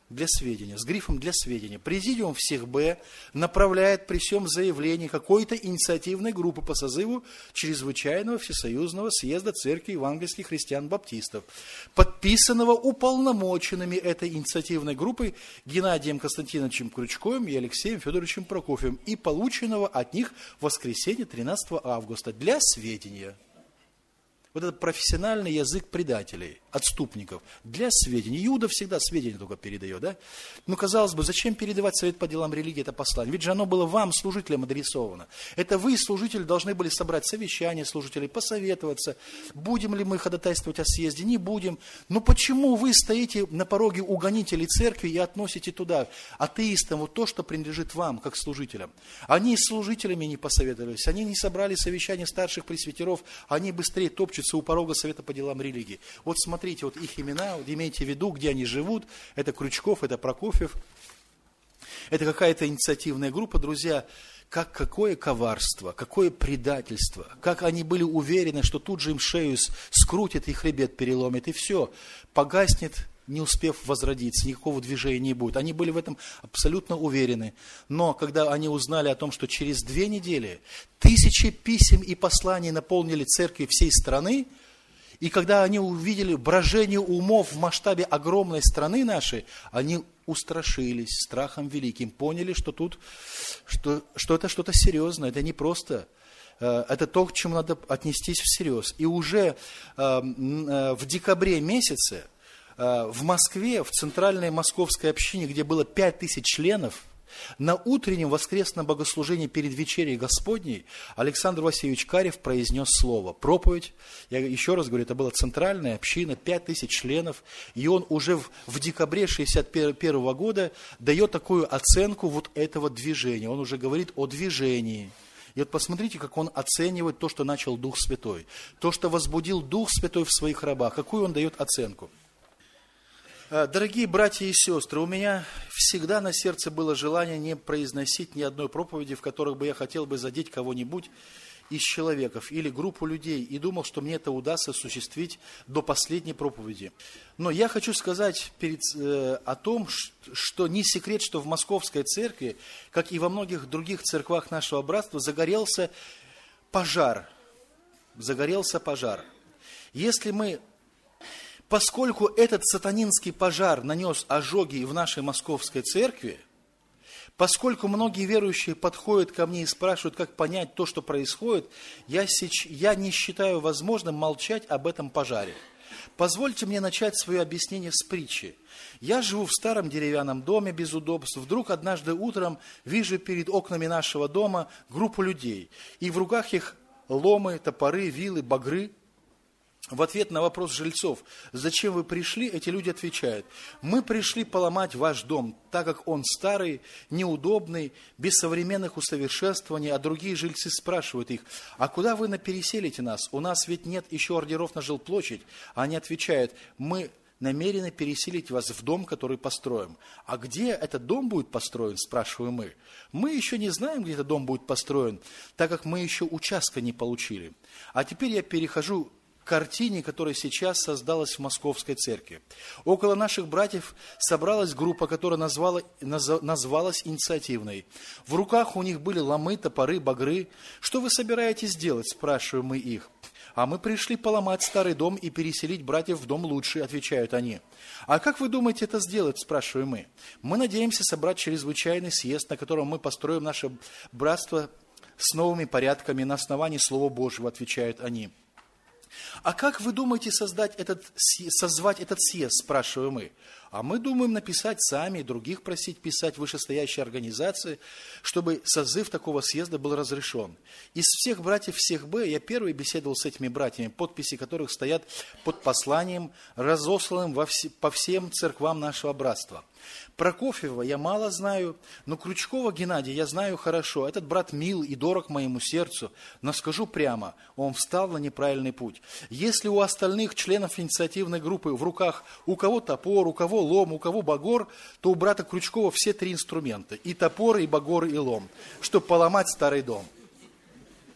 для сведения, с грифом «для сведения». Президиум всех Б направляет при всем заявлении какой-то инициативной группы по созыву Чрезвычайного Всесоюзного съезда Церкви Евангельских Христиан-Баптистов, подписанного уполномоченными этой инициативной группой Геннадием Константиновичем Крючковым и Алексеем Федоровичем Прокофьевым и полученного от них в воскресенье 13 августа для сведения. Вот это профессиональный язык предателей, отступников. Для сведения. Иуда всегда сведения только передает, да? Ну, казалось бы, зачем передавать Совет по делам религии это послание? Ведь же оно было вам, служителям, адресовано. Это вы, служители, должны были собрать совещание служителей, посоветоваться, будем ли мы ходатайствовать о съезде, не будем. Но почему вы стоите на пороге у гонителей церкви и относите туда, атеистам, вот то, что принадлежит вам, как служителям? Они с служителями не посоветовались, они не собрали совещание старших пресвитеров, они быстрее топчутся у порога Совета по делам религии. Вот смотрите, вот их имена, вот имейте в виду, где они живут. Это Крючков, это Прокофьев. Это какая-то инициативная группа, друзья. Какое коварство, какое предательство. Как они были уверены, что тут же им шею скрутит и хребет переломит, и все. Погаснет, не успев возродиться, никакого движения не будет. Они были в этом абсолютно уверены. Но когда они узнали о том, что через 2 недели тысячи писем и посланий наполнили церкви всей страны, и когда они увидели брожение умов в масштабе огромной страны нашей, они устрашились страхом великим, поняли, что тут, что это что-то серьезное, это не просто. Это то, к чему надо отнестись всерьез. И уже в декабре месяце в Москве, в центральной московской общине, где было 5000 членов, на утреннем воскресном богослужении перед вечерей Господней Александр Васильевич Карев произнес слово, проповедь. Я еще раз говорю, это была центральная община, 5000 членов, и он уже в декабре 1961 года дает такую оценку вот этого движения. Он уже говорит о движении. И вот посмотрите, как он оценивает то, что начал Дух Святой, то, что возбудил Дух Святой в своих рабах, какую он дает оценку. Дорогие братья и сестры, у меня всегда на сердце было желание не произносить ни одной проповеди, в которых бы я хотел бы задеть кого-нибудь из человеков или группу людей, и думал, что мне это удастся осуществить до последней проповеди. Но я хочу сказать о том, что не секрет, что в Московской церкви, как и во многих других церквах нашего братства, загорелся пожар. Поскольку этот сатанинский пожар нанес ожоги в нашей московской церкви, поскольку многие верующие подходят ко мне и спрашивают, как понять то, что происходит, я не считаю возможным молчать об этом пожаре. Позвольте мне начать свое объяснение с притчи. Я живу в старом деревянном доме без удобств. Вдруг однажды утром вижу перед окнами нашего дома группу людей. И в руках их ломы, топоры, вилы, багры. В ответ на вопрос жильцов, зачем вы пришли, эти люди отвечают, мы пришли поломать ваш дом, так как он старый, неудобный, без современных усовершенствований, а другие жильцы спрашивают их, а куда вы переселите нас? У нас ведь нет еще ордеров на жилплощадь. А они отвечают, мы намерены переселить вас в дом, который построим. А где этот дом будет построен, спрашиваем мы. Мы еще не знаем, где этот дом будет построен, так как мы еще участка не получили. А теперь я перехожу картине, которая сейчас создалась в Московской церкви. Около наших братьев собралась группа, которая называлась инициативной. В руках у них были ломы, топоры, багры. Что вы собираетесь делать, спрашиваем мы их. А мы пришли поломать старый дом и переселить братьев в дом лучший, отвечают они. А как вы думаете это сделать, спрашиваем мы. Мы надеемся собрать чрезвычайный съезд, на котором мы построим наше братство с новыми порядками на основании Слова Божьего, отвечают они. А как вы думаете созвать этот съезд, спрашиваем мы. А мы думаем написать сами, других просить писать вышестоящие организации, чтобы созыв такого съезда был разрешен. Из всех братьев всех Б я первый беседовал с этими братьями, подписи которых стоят под посланием, разосланным по всем церквам нашего братства. Прокофьева я мало знаю, но Крючкова Геннадия я знаю хорошо. Этот брат мил и дорог моему сердцу, но скажу прямо, он встал на неправильный путь. Если у остальных членов инициативной группы в руках у кого топор, у кого лом, у кого багор, то у брата Крючкова все 3 инструмента, и топор, и багор, и лом, чтобы поломать старый дом.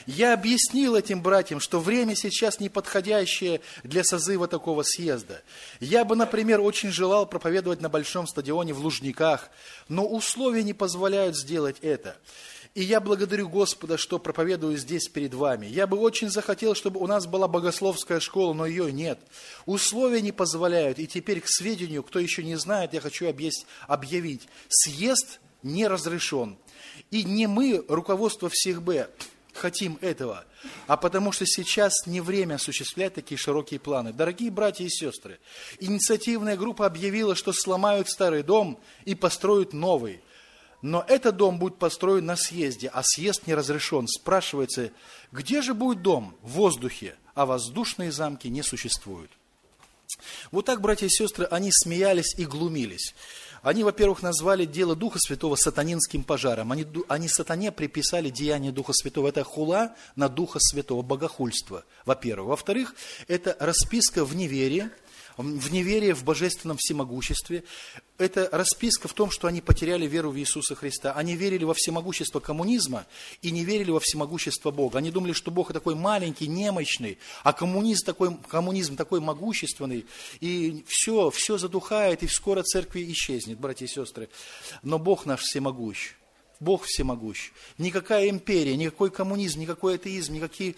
Я объяснил этим братьям, что время сейчас неподходящее для созыва такого съезда. Я бы, например, очень желал проповедовать на большом стадионе в Лужниках, но условия не позволяют сделать это. И я благодарю Господа, что проповедую здесь перед вами. Я бы очень захотел, чтобы у нас была богословская школа, но ее нет. Условия не позволяют. И теперь, к сведению, кто еще не знает, я хочу объявить. Съезд не разрешен. И не мы, руководство ВСИХБ, хотим этого, а потому что сейчас не время осуществлять такие широкие планы. Дорогие братья и сестры, инициативная группа объявила, что сломают старый дом и построят новый. Но этот дом будет построен на съезде, а съезд не разрешен. Спрашивается, где же будет дом? В воздухе, а воздушные замки не существуют. Вот так, братья и сестры, они смеялись и глумились. Они, во-первых, назвали дело Духа Святого сатанинским пожаром. Они сатане приписали деяние Духа Святого. Это хула на Духа Святого, богохульство, во-первых. Во-вторых, это расписка в неверии в божественном всемогуществе. Это расписка в том, что они потеряли веру в Иисуса Христа. Они верили во всемогущество коммунизма и не верили во всемогущество Бога. Они думали, что Бог такой маленький, немощный, а коммунизм такой могущественный. И все задухает, и скоро церковь исчезнет, братья и сестры. Но Бог наш всемогущ. Бог всемогущ. Никакая империя, никакой коммунизм, никакой атеизм, никакие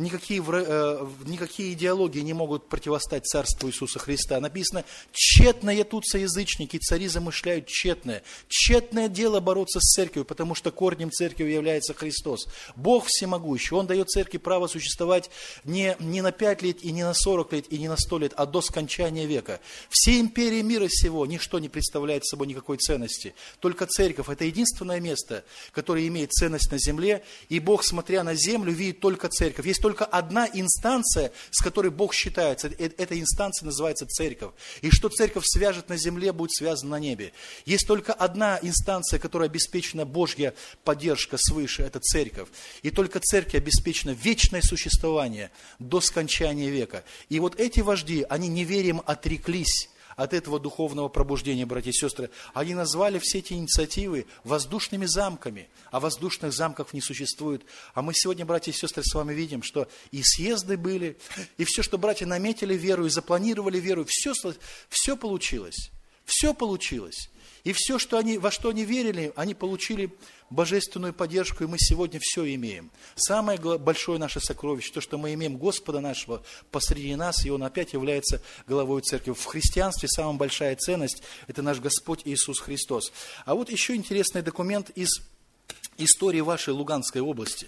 идеологии не могут противостать Царству Иисуса Христа. Написано, тщетно ятутся язычники, цари замышляют тщетное. Тщетное дело бороться с церковью, потому что корнем церкви является Христос. Бог всемогущий. Он дает церкви право существовать не на 5 лет, и не на 40 лет, и не на 100 лет, а до скончания века. Все империи мира сего, ничто не представляет собой никакой ценности. Только церковь – это единственное место, которое имеет ценность на земле, и Бог, смотря на землю, видит только церковь. Есть только одна инстанция, с которой Бог считается. Эта инстанция называется церковь. И что церковь свяжет на земле, будет связано на небе. Есть только одна инстанция, которая обеспечена Божья поддержка свыше, это церковь. И только церковь обеспечена вечное существование до скончания века. И вот эти вожди, они неверием отреклись от этого духовного пробуждения, братья и сестры. Они назвали все эти инициативы воздушными замками, а воздушных замков не существует. А мы сегодня, братья и сестры, с вами видим, что и съезды были, и все, что братья наметили веру и запланировали веру, все получилось. Все получилось. И все, во что они верили, они получили божественную поддержку, и мы сегодня все имеем. Самое большое наше сокровище, то, что мы имеем Господа нашего посреди нас, и Он опять является главой церкви. В христианстве самая большая ценность – это наш Господь Иисус Христос. А вот еще интересный документ из истории вашей Луганской области.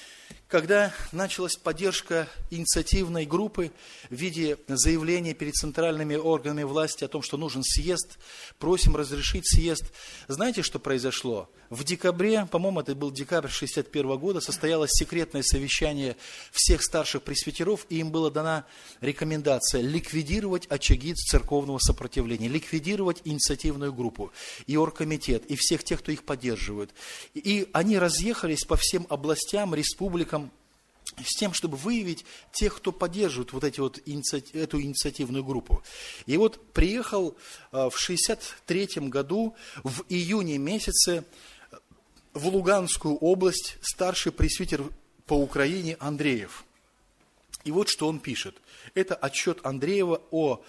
Когда началась поддержка инициативной группы в виде заявления перед центральными органами власти о том, что нужен съезд, просим разрешить съезд, знаете, что произошло? В декабре, по-моему, это был декабрь 1961 года, состоялось секретное совещание всех старших пресвитеров, и им была дана рекомендация ликвидировать очаги церковного сопротивления, ликвидировать инициативную группу, и оргкомитет, и всех тех, кто их поддерживает. И они разъехались по всем областям, республикам, с тем, чтобы выявить тех, кто поддерживает эту инициативную группу. И вот приехал в 1963 году, в июне месяце, в Луганскую область старший пресвитер по Украине Андреев. И вот что он пишет. Это отчет Андреева о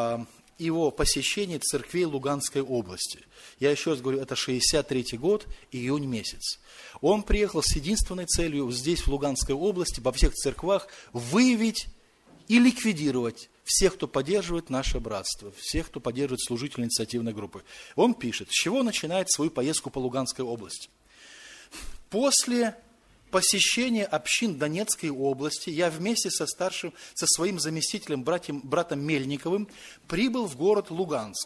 его посещении церквей Луганской области. Я еще раз говорю, это 1963 год, июнь месяц. Он приехал с единственной целью здесь, в Луганской области, во всех церквах, выявить и ликвидировать всех, кто поддерживает наше братство, всех, кто поддерживает служителей инициативной группы. Он пишет, с чего начинает свою поездку по Луганской области. После посещения общин Донецкой области я вместе со своим заместителем, братом Мельниковым, прибыл в город Луганск.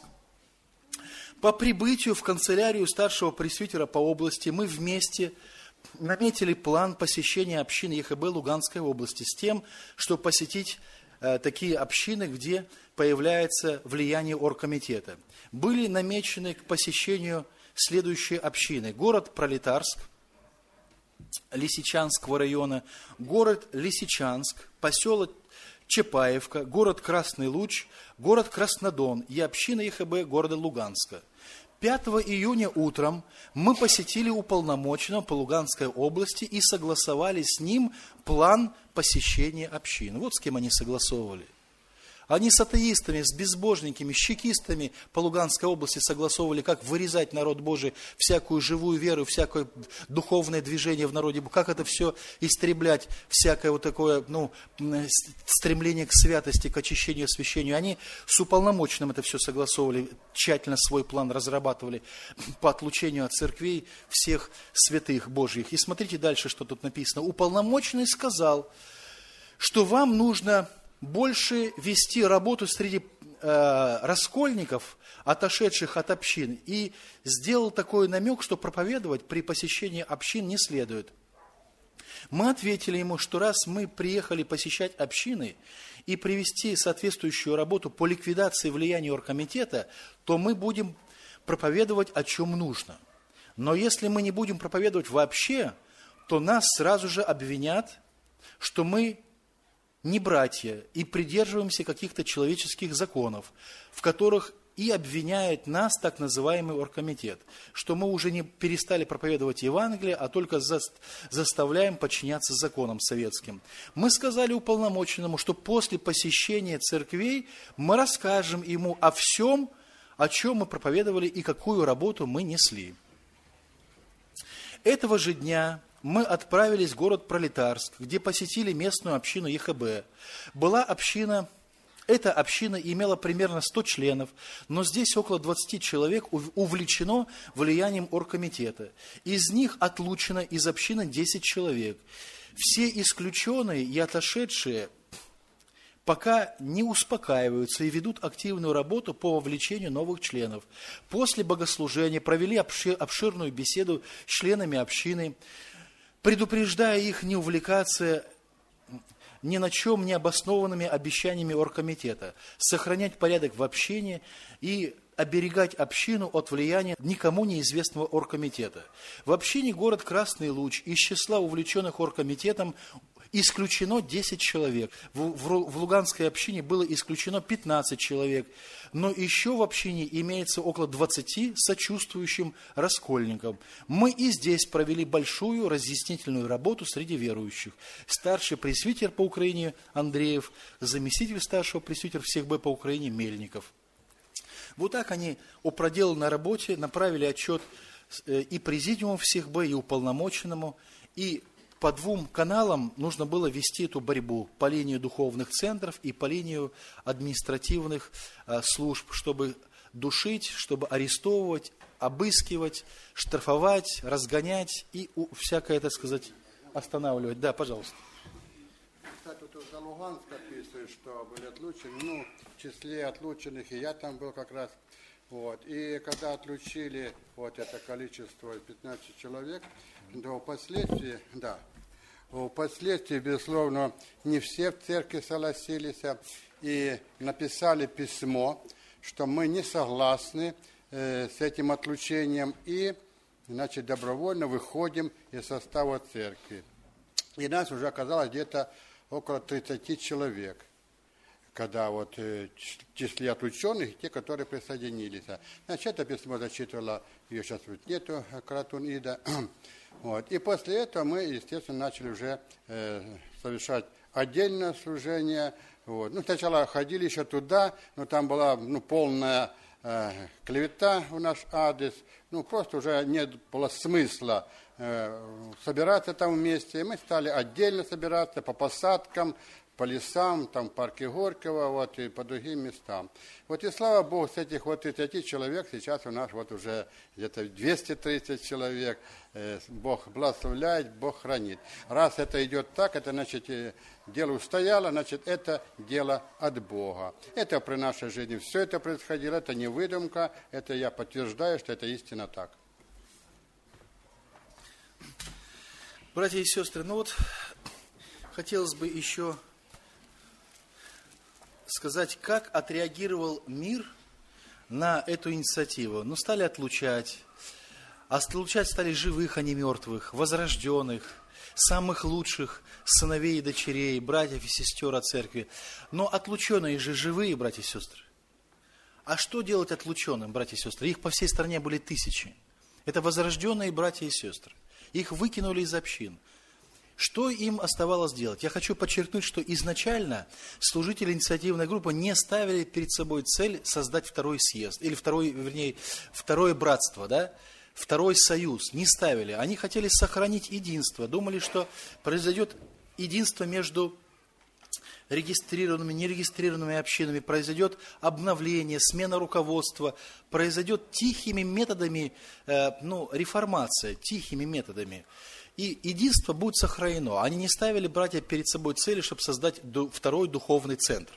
По прибытию в канцелярию старшего пресвитера по области мы вместе наметили план посещения общин ЕХБ Луганской области с тем, чтобы посетить такие общины, где появляется влияние оргкомитета. Были намечены к посещению следующие общины. Город Пролетарск, Лисичанского района, город Лисичанск, поселок Чапаевка, город Красный Луч, город Краснодон и община ЕХБ города Луганска. 5 июня утром мы посетили уполномоченного по Луганской области и согласовали с ним план посещения общин. Вот с кем они согласовывали. Они с атеистами, с безбожниками, с чекистами по Луганской области согласовывали, как вырезать народ Божий, всякую живую веру, всякое духовное движение в народе, как это все истреблять, всякое вот такое, стремление к святости, к очищению, освящению. Они с уполномоченным это все согласовывали, тщательно свой план разрабатывали по отлучению от церквей всех святых Божьих. И смотрите дальше, что тут написано. Уполномоченный сказал, что вам нужно больше вести работу среди раскольников, отошедших от общин, и сделал такой намек, что проповедовать при посещении общин не следует. Мы ответили ему, что раз мы приехали посещать общины и привести соответствующую работу по ликвидации влияния оргкомитета, то мы будем проповедовать, о чем нужно. Но если мы не будем проповедовать вообще, то нас сразу же обвинят, что мы не братья, и придерживаемся каких-то человеческих законов, в которых и обвиняет нас так называемый оргкомитет, что мы уже не перестали проповедовать Евангелие, а только заставляем подчиняться законам советским. Мы сказали уполномоченному, что после посещения церквей мы расскажем ему о всем, о чем мы проповедовали и какую работу мы несли. Этого же дня мы отправились в город Пролетарск, где посетили местную общину ЕХБ. Эта община имела примерно 100 членов, но здесь около 20 человек увлечено влиянием оргкомитета. Из них отлучено из общины 10 человек. Все исключенные и отошедшие пока не успокаиваются и ведут активную работу по вовлечению новых членов. После богослужения провели обширную беседу с членами общины, предупреждая их не увлекаться ни на чем не обоснованными обещаниями оргкомитета, сохранять порядок в общине и оберегать общину от влияния никому неизвестного оргкомитета. В общине город Красный Луч из числа увлеченных оргкомитетом исключено 10 человек. В Луганской общине было исключено 15 человек. Но еще в общине имеется около 20 сочувствующим раскольникам. Мы и здесь провели большую разъяснительную работу среди верующих. Старший пресвитер по Украине Андреев, заместитель старшего пресвитера всех Б по Украине Мельников. Вот так они о проделанной работе направили отчет и президиуму всех Б, и уполномоченному, и по 2 каналам нужно было вести эту борьбу по линии духовных центров и по линии административных служб, чтобы душить, чтобы арестовывать, обыскивать, штрафовать, разгонять и всякое, так сказать, останавливать. Да, пожалуйста. Кстати, тут за Луганск описывают, что были отлучены, в числе отлученных, и я там был как раз. И когда отлучили это количество 15 человек, то впоследствии, безусловно, не все в церкви согласились и написали письмо, что мы не согласны с этим отлучением и, добровольно выходим из состава церкви. И нас уже оказалось где-то около 30 человек, когда в числе отлученных, те, которые присоединились. Это письмо зачитывала, ее сейчас нету, Каратун Ида. И после этого мы, естественно, начали уже совершать отдельное служение. Сначала ходили еще туда, но там была полная клевета в наш адрес. Просто уже не было смысла собираться там вместе. И мы стали отдельно собираться по посадкам, по лесам, там в парке Горького, и по другим местам. И слава Богу, с этих 30 человек сейчас у нас уже где-то 230 человек. Бог благословляет, Бог хранит. Раз это идет так, это дело устояло, это дело от Бога. Это при нашей жизни все это происходило, это не выдумка, это я подтверждаю, что это истинно так. Братья и сестры, хотелось бы еще сказать, как отреагировал мир на эту инициативу. Стали отлучать. Отлучать стали живых, а не мертвых, возрожденных, самых лучших сыновей и дочерей, братьев и сестер от церкви. Но отлученные же живые, братья и сестры. А что делать отлученным, братья и сестры? Их по всей стране были тысячи. Это возрожденные братья и сестры. Их выкинули из общин. Что им оставалось делать? Я хочу подчеркнуть, что изначально служители инициативной группы не ставили перед собой цель создать второй съезд, или второе братство, да? Второй союз. Не ставили. Они хотели сохранить единство. Думали, что произойдет единство между регистрированными, нерегистрированными общинами, произойдет обновление, смена руководства, произойдет тихими методами, реформация, тихими методами. И единство будет сохранено. Они не ставили, братья, перед собой цели, чтобы создать второй духовный центр.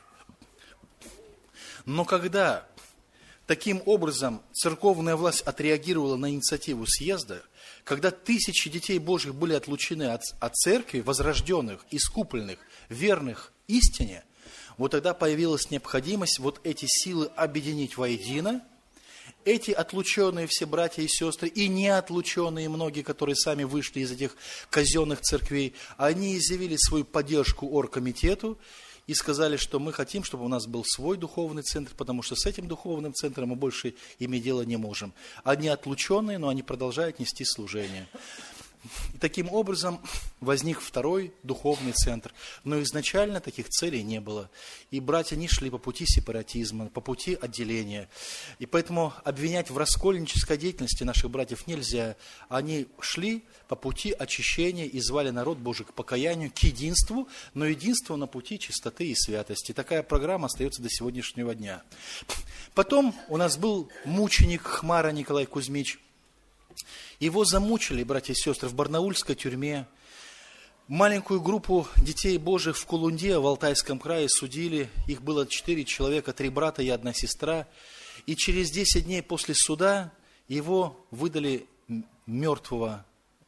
Но когда таким образом церковная власть отреагировала на инициативу съезда, когда тысячи детей Божьих были отлучены от церкви, возрожденных, искупленных, верных истине, вот тогда появилась необходимость вот эти силы объединить воедино. Эти отлученные все братья и сестры, и неотлученные многие, которые сами вышли из этих казенных церквей, они изъявили свою поддержку оргкомитету и сказали, что мы хотим, чтобы у нас был свой духовный центр, потому что с этим духовным центром мы больше иметь дело не можем. Они отлученные, но они продолжают нести служение. И таким образом возник второй духовный центр. Но изначально таких целей не было. И братья не шли по пути сепаратизма, по пути отделения. И поэтому обвинять в раскольнической деятельности наших братьев нельзя. Они шли по пути очищения и звали народ Божий к покаянию, к единству, но единству на пути чистоты и святости. Такая программа остается до сегодняшнего дня. Потом у нас был мученик Хмара Николай Кузьмич. Его замучили, братья и сестры, в барнаульской тюрьме. Маленькую группу детей Божьих в Кулунде, в Алтайском крае, судили. Их было 4 человека, 3 брата и 1 сестра. И через 10 дней после суда его выдали мертвого.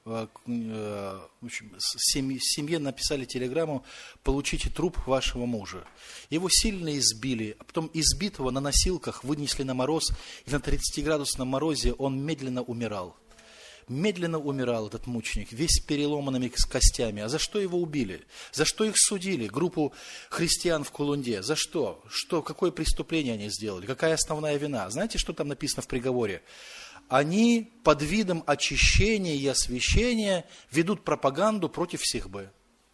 Семье написали телеграмму: получите труп вашего мужа. Его сильно избили, а потом избитого на носилках вынесли на мороз, и на 30-градусном морозе он медленно умирал. Медленно умирал этот мученик, весь переломанными костями. А за что его убили? За что их судили? Группу христиан в Кулунде. За что? Какое преступление они сделали? Какая основная вина? Знаете, что там написано в приговоре? Они под видом очищения и освящения ведут пропаганду против всех бы.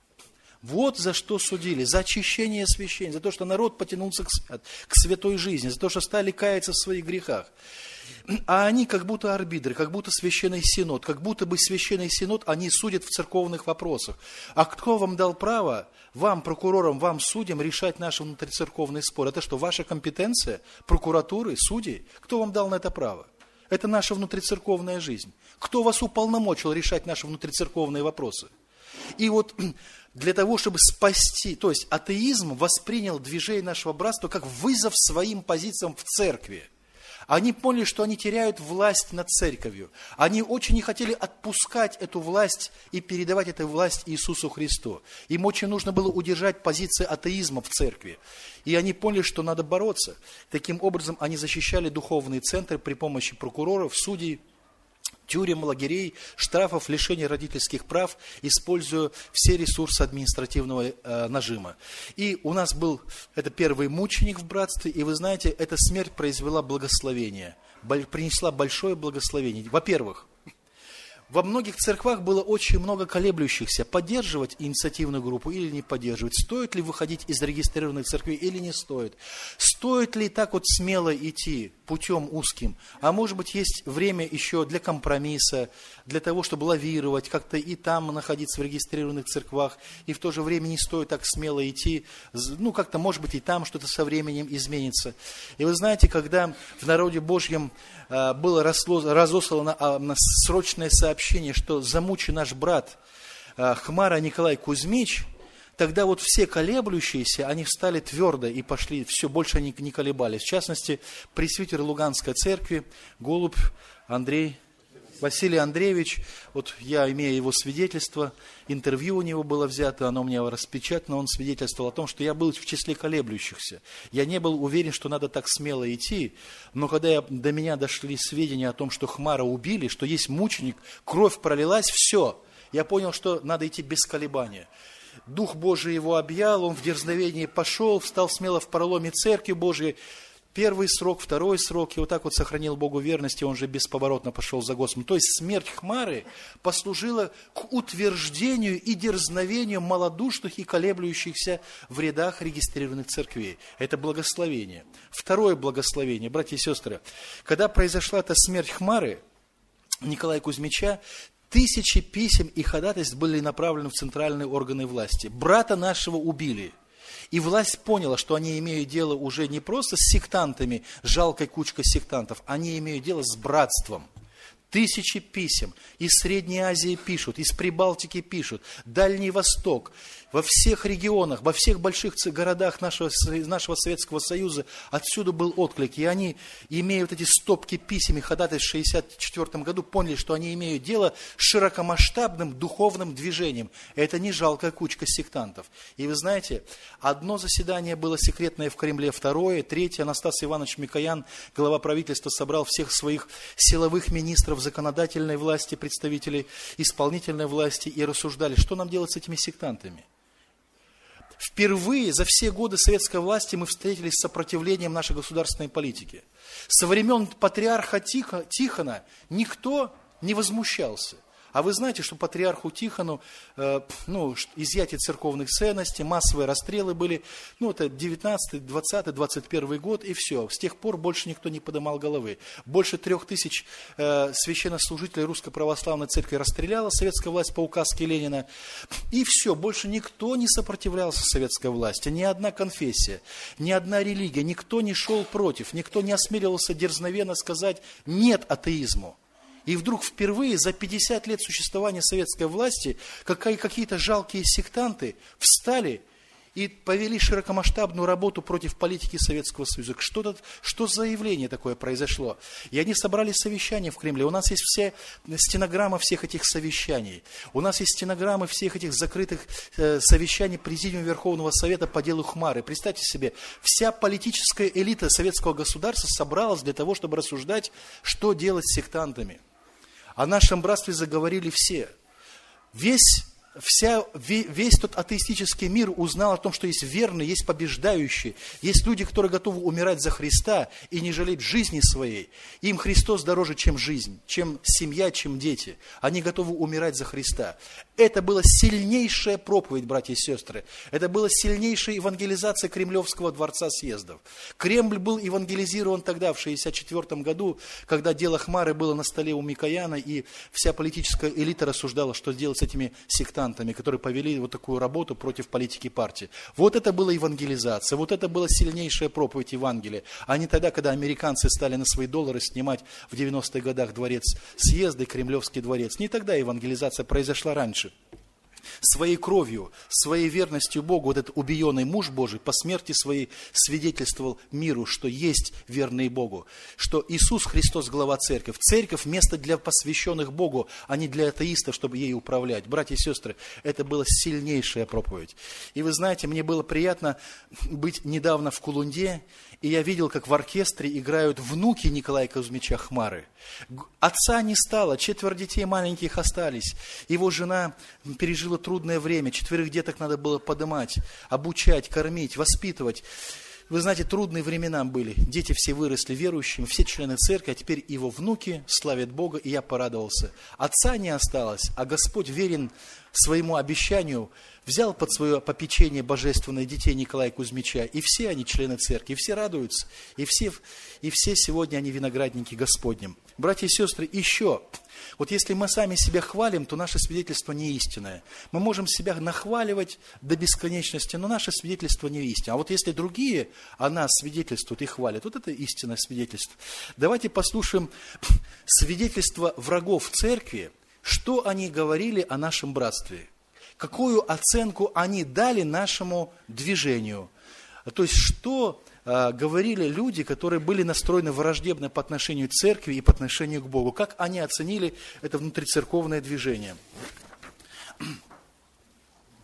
Вот за что судили, за очищение и освящение, за то, что народ потянулся к святой жизни, за то, что стали каяться в своих грехах. А они как будто арбитры, как будто священный синод, как будто бы священный синод, они судят в церковных вопросах. А кто вам дал право, вам, прокурорам, вам, судьям, решать наши внутрицерковные споры? Это что, ваша компетенция, прокуратуры, судей? Кто вам дал на это право? Это наша внутрицерковная жизнь. Кто вас уполномочил решать наши внутрицерковные вопросы? И вот для того, чтобы спасти, то есть атеизм воспринял движение нашего братства как вызов своим позициям в церкви. Они поняли, что они теряют власть над церковью. Они очень не хотели отпускать эту власть и передавать эту власть Иисусу Христу. Им очень нужно было удержать позиции атеизма в церкви. И они поняли, что надо бороться. Таким образом, они защищали духовные центры при помощи прокуроров, судей, тюрем, лагерей, штрафов, лишения родительских прав, используя все ресурсы административного нажима. И у нас был, это первый мученик в братстве, и вы знаете, эта смерть произвела благословение, принесла большое благословение. Во-первых, во многих церквах было очень много колеблющихся, поддерживать инициативную группу или не поддерживать, стоит ли выходить из зарегистрированных церквей или не стоит, стоит ли так вот смело идти путем узким, а может быть есть время еще для компромисса, для того, чтобы лавировать, как-то и там находиться в регистрированных церквах, и в то же время не стоит так смело идти, как-то может быть и там что-то со временем изменится. И вы знаете, когда в народе Божьем было разослано срочное сообщение, что замучен наш брат Хмара Николай Кузьмич, тогда вот все колеблющиеся, они встали твердо и пошли, все, больше они не колебались. В частности, пресвитер Луганской церкви, Голубь Василий Андреевич, вот я имею его свидетельство, интервью у него было взято, оно у меня распечатано, он свидетельствовал о том, что я был в числе колеблющихся. Я не был уверен, что надо так смело идти, но когда до меня дошли сведения о том, что Хмара убили, что есть мученик, кровь пролилась, все, я понял, что надо идти без колебания. Дух Божий его объял, он в дерзновении пошел, встал смело в проломе церкви Божией, Первый срок, второй срок, и вот так вот сохранил Богу верность, и он же бесповоротно пошел за Господом. То есть смерть Хмары послужила к утверждению и дерзновению малодушных и колеблющихся в рядах регистрированных церквей. Это благословение. Второе благословение, братья и сестры. Когда произошла эта смерть Хмары, Николая Кузьмича, тысячи писем и ходатайств были направлены в центральные органы власти. Брата нашего убили. И власть поняла, что они имеют дело уже не просто с сектантами, жалкой кучкой сектантов, они имеют дело с братством. Тысячи писем из Средней Азии пишут, из Прибалтики пишут, Дальний Восток, во всех регионах, во всех больших городах нашего Советского Союза отсюда был отклик. И они, имея вот эти стопки писем и ходатайств в 1964 году, поняли, что они имеют дело с широкомасштабным духовным движением. Это не жалкая кучка сектантов. И вы знаете, одно заседание было секретное в Кремле, второе, третье. Анастас Иванович Микоян, глава правительства, собрал всех своих силовых министров законодательной власти, представителей исполнительной власти и рассуждали, что нам делать с этими сектантами. Впервые за все годы советской власти мы встретились с сопротивлением нашей государственной политики. Со времен патриарха Тихона никто не возмущался. А вы знаете, что патриарху Тихону изъятие церковных ценностей, массовые расстрелы были, это 19, 20, 21 год, и все. С тех пор больше никто не поднимал головы. Больше 3000 священнослужителей Русской Православной Церкви расстреляла советская власть по указке Ленина. И все, больше никто не сопротивлялся советской власти. Ни одна конфессия, ни одна религия, никто не шел против, никто не осмеливался дерзновенно сказать «нет» атеизму. И вдруг впервые за 50 лет существования советской власти какие-то жалкие сектанты встали и повели широкомасштабную работу против политики Советского Союза. Что за явление такое произошло? И они собрали совещание в Кремле. У нас есть вся стенограмма всех этих совещаний. У нас есть стенограммы всех этих закрытых совещаний Президиума Верховного Совета по делу Хмары. Представьте себе, вся политическая элита советского государства собралась для того, чтобы рассуждать, что делать с сектантами. О нашем братстве заговорили все. Весь тот атеистический мир узнал о том, что есть верные, есть побеждающие, есть люди, которые готовы умирать за Христа и не жалеть жизни своей. Им Христос дороже, чем жизнь, чем семья, чем дети. Они готовы умирать за Христа. Это была сильнейшая проповедь, братья и сестры. Это была сильнейшая евангелизация Кремлевского дворца съездов. Кремль был евангелизирован тогда, в 1964 году, когда дело Хмары было на столе у Микояна, и вся политическая элита рассуждала, что делать с этими сектантами, которые повели вот такую работу против политики партии. Вот это была евангелизация, вот это была сильнейшая проповедь Евангелия. А не тогда, когда американцы стали на свои доллары снимать в 90-х годах дворец съезда и Кремлевский дворец. Не тогда евангелизация произошла раньше. Своей кровью, своей верностью Богу вот этот убиенный муж Божий по смерти своей свидетельствовал миру, что есть верные Богу, что Иисус Христос глава церкви. Церковь – место для посвященных Богу, а не для атеистов, чтобы ей управлять. Братья и сестры, это была сильнейшая проповедь. И вы знаете, мне было приятно быть недавно в Кулунде, и я видел, как в оркестре играют внуки Николая Кузьмича Хмары. Отца не стало, 4 детей маленьких остались. Его жена пережила трудное время, 4 деток надо было поднимать, обучать, кормить, воспитывать. Вы знаете, трудные времена были. Дети все выросли верующими, все члены церкви, а теперь его внуки славят Бога, и я порадовался. Отца не осталось, а Господь верен своему обещанию, взял под свое попечение божественное детей Николая Кузьмича, и все они члены церкви, и все радуются, и все сегодня они виноградники Господним. Братья и сестры, еще, вот если мы сами себя хвалим, то наше свидетельство не истинное. Мы можем себя нахваливать до бесконечности, но наше свидетельство не истинное. А вот если другие о нас свидетельствуют и хвалят, вот это истинное свидетельство. Давайте послушаем свидетельство врагов церкви, что они говорили о нашем братстве. Какую оценку они дали нашему движению. То есть, что говорили люди, которые были настроены враждебно по отношению к церкви и по отношению к Богу. Как они оценили это внутрицерковное движение.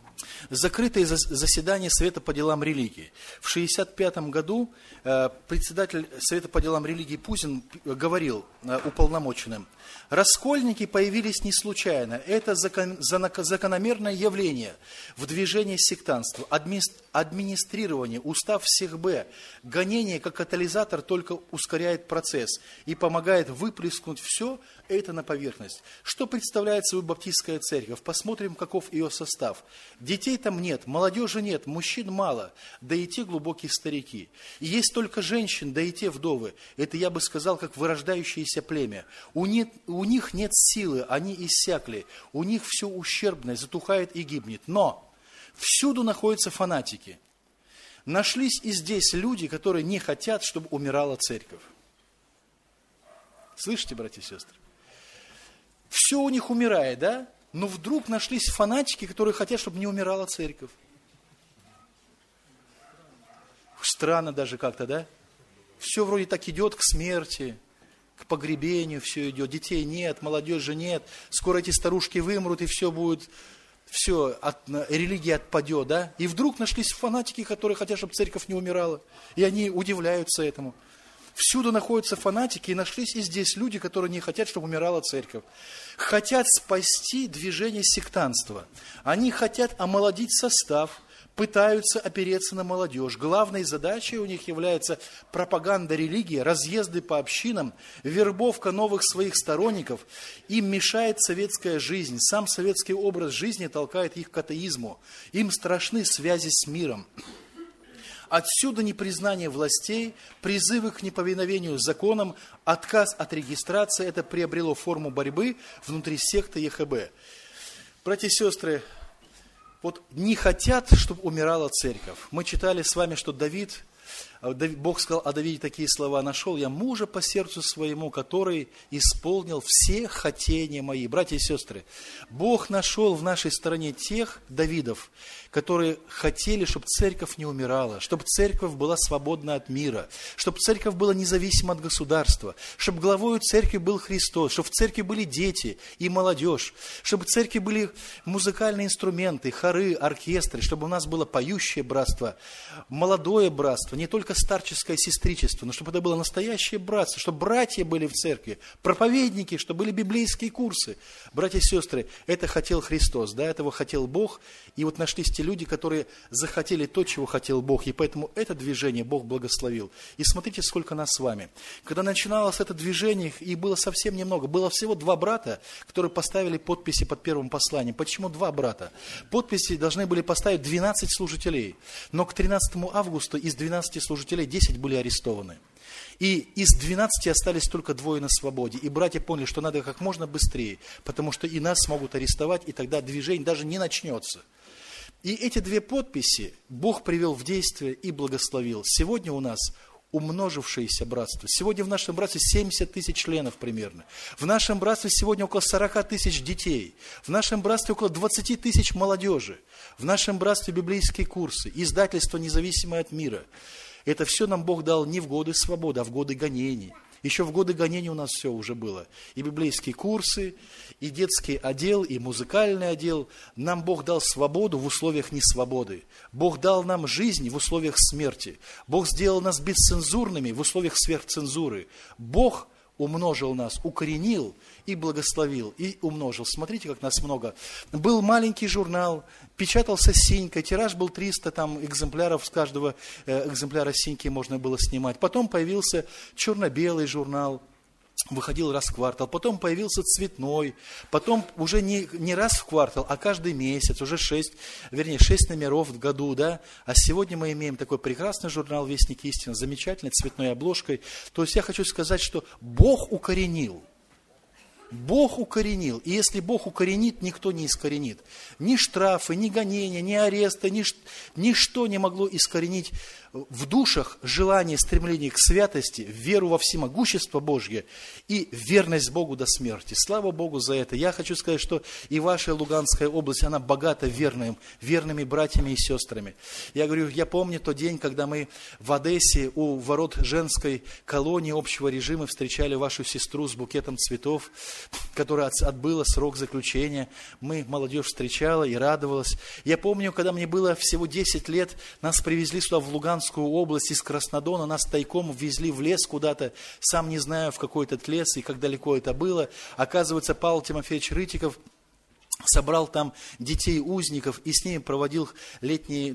закрытое заседание Совета по делам религии. В 1965 году председатель Совета по делам религии Пузин говорил уполномоченным: раскольники появились не случайно. Это закономерное явление в движении сектантства, администрирование, устав всех Б, гонение как катализатор только ускоряет процесс и помогает выплеснуть все это на поверхность. Что представляет собой баптистская церковь? Посмотрим, каков ее состав. Детей там нет, молодежи нет, мужчин мало, да и те глубокие старики. И есть только женщин, да и те вдовы. Это, я бы сказал, как вырождающееся племя. У них нет силы, они иссякли. У них все ущербное, затухает и гибнет. Но всюду находятся фанатики. Нашлись и здесь люди, которые не хотят, чтобы умирала церковь. Слышите, братья и сестры? Все у них умирает, да? Но вдруг нашлись фанатики, которые хотят, чтобы не умирала церковь. Странно даже как-то, да? Все вроде так идет к смерти, к погребению все идет. Детей нет, молодежи нет. Скоро эти старушки вымрут, и все будет, религия отпадет, да? И вдруг нашлись фанатики, которые хотят, чтобы церковь не умирала. И они удивляются этому. Всюду находятся фанатики, и нашлись и здесь люди, которые не хотят, чтобы умирала церковь. Хотят спасти движение сектантства. Они хотят омолодить состав, пытаются опереться на молодежь. Главной задачей у них является пропаганда религии, разъезды по общинам, вербовка новых своих сторонников. Им мешает советская жизнь. Сам советский образ жизни толкает их к атеизму. Им страшны связи с миром. Отсюда непризнание властей, призывы к неповиновению законам, отказ от регистрации. Это приобрело форму борьбы внутри секты ЕХБ. Братья и сестры, вот не хотят, чтобы умирала церковь. Мы читали с вами, что Бог сказал о Давиде такие слова: «Нашел я мужа по сердцу своему, который исполнил все хотения мои». Братья и сестры, Бог нашел в нашей стране тех Давидов, которые хотели, чтобы церковь не умирала, чтобы церковь была свободна от мира, чтобы церковь была независима от государства, чтобы главою церкви был Христос, чтобы в церкви были дети и молодежь, чтобы в церкви были музыкальные инструменты, хоры, оркестры, чтобы у нас было поющее братство, молодое братство, не только старческое сестричество, но чтобы это было настоящее братство, чтобы братья были в церкви, проповедники, чтобы были библейские курсы. Братья и сестры, это хотел Христос, да, этого хотел Бог, и вот нашлись те люди, которые захотели то, чего хотел Бог, и поэтому это движение Бог благословил. И смотрите, сколько нас с вами. Когда начиналось это движение, их было совсем немного, было всего 2 брата, которые поставили подписи под первым посланием. Почему 2 брата? Подписи должны были поставить 12 служителей, но к 13 августа из 12 служителей 10 были арестованы. И из 12 остались только 2 на свободе. И братья поняли, что надо как можно быстрее, потому что и нас смогут арестовать, и тогда движение даже не начнется. И эти 2 подписи Бог привел в действие и благословил. Сегодня у нас умножившееся братство. Сегодня в нашем братстве 70 тысяч членов примерно. В нашем братстве сегодня около 40 тысяч детей. В нашем братстве около 20 тысяч молодежи. В нашем братстве библейские курсы, издательство «Независимое от мира». Это все нам Бог дал не в годы свободы, а в годы гонений. Еще в годы гонений у нас все уже было. И библейские курсы, и детский отдел, и музыкальный отдел. Нам Бог дал свободу в условиях несвободы. Бог дал нам жизнь в условиях смерти. Бог сделал нас бесцензурными в условиях сверхцензуры. Бог умножил нас, укоренил и благословил, и умножил. Смотрите, как нас много. Был маленький журнал, печатался синькой, тираж был 300 экземпляров, с каждого экземпляра синьки можно было снимать. Потом появился черно-белый журнал, выходил раз в квартал, потом появился цветной, потом уже не раз в квартал, а каждый месяц, уже 6 номеров в году, да. А сегодня мы имеем такой прекрасный журнал «Вестник истины», замечательной цветной обложкой. То есть я хочу сказать, что Бог укоренил. Бог укоренил. И если Бог укоренит, никто не искоренит. Ни штрафы, ни гонения, ни аресты, ничто не могло искоренить в душах желание, стремление к святости, веру во всемогущество Божье и верность Богу до смерти. Слава Богу за это. Я хочу сказать, что и ваша Луганская область, она богата верными братьями и сестрами. Я говорю, я помню тот день, когда мы в Одессе у ворот женской колонии общего режима встречали вашу сестру с букетом цветов, которая отбыла срок заключения. Мы, молодежь, встречала и радовалась. Я помню, когда мне было всего 10 лет, нас привезли сюда, в Луганскую область, из Краснодона, нас тайком ввезли в лес куда-то, сам не знаю, в какой этот лес и как далеко это было. Оказывается, Павел Тимофеевич Рытиков собрал там детей-узников и с ними проводил летний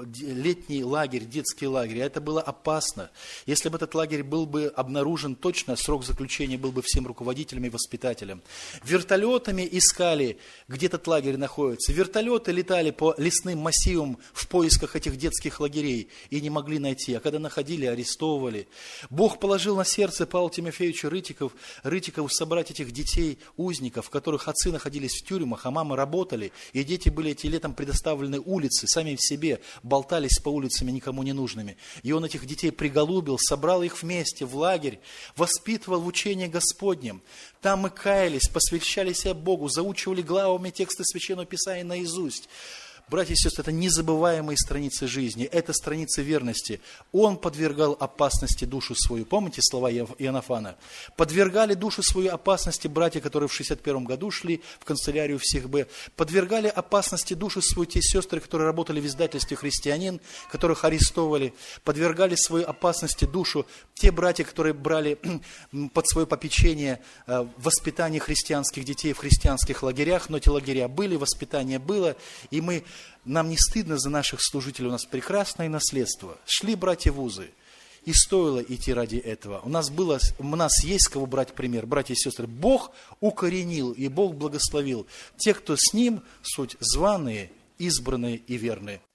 лагерь, детский лагерь. Это было опасно. Если бы этот лагерь был бы обнаружен точно, срок заключения был бы всем руководителям и воспитателям. Вертолетами искали, где этот лагерь находится. Вертолеты летали по лесным массивам в поисках этих детских лагерей и не могли найти. А когда находили, арестовывали. Бог положил на сердце Павла Тимофеевича Рытикову собрать этих детей-узников, которых отцы находились в тюрьмах, а мамы работали, и дети были эти летом предоставлены улице, сами в себе, болтались по улицам никому не нужными. И он этих детей приголубил, собрал их вместе в лагерь, воспитывал в учении Господнем. Там мы каялись, посвящали себя Богу, заучивали главами тексты Священного Писания наизусть. Братья и сестры, это незабываемые страницы жизни, это страницы верности. Он подвергал опасности душу свою. Помните слова Иоаннафана? Подвергали душу свою опасности братья, которые в 61 году шли в канцелярию всех Б. Подвергали опасности душу свою те сестры, которые работали в издательстве «Христианин», которых арестовывали. Подвергали свою опасности душу те братья, которые брали под свое попечение воспитание христианских детей в христианских лагерях. Но эти лагеря были, воспитание было, и нам не стыдно за наших служителей, у нас прекрасное наследство. Шли братья в вузы, и стоило идти ради этого. У нас есть кого брать пример, братья и сестры. Бог укоренил, и Бог благословил. Те, кто с Ним, суть званые, избранные и верные.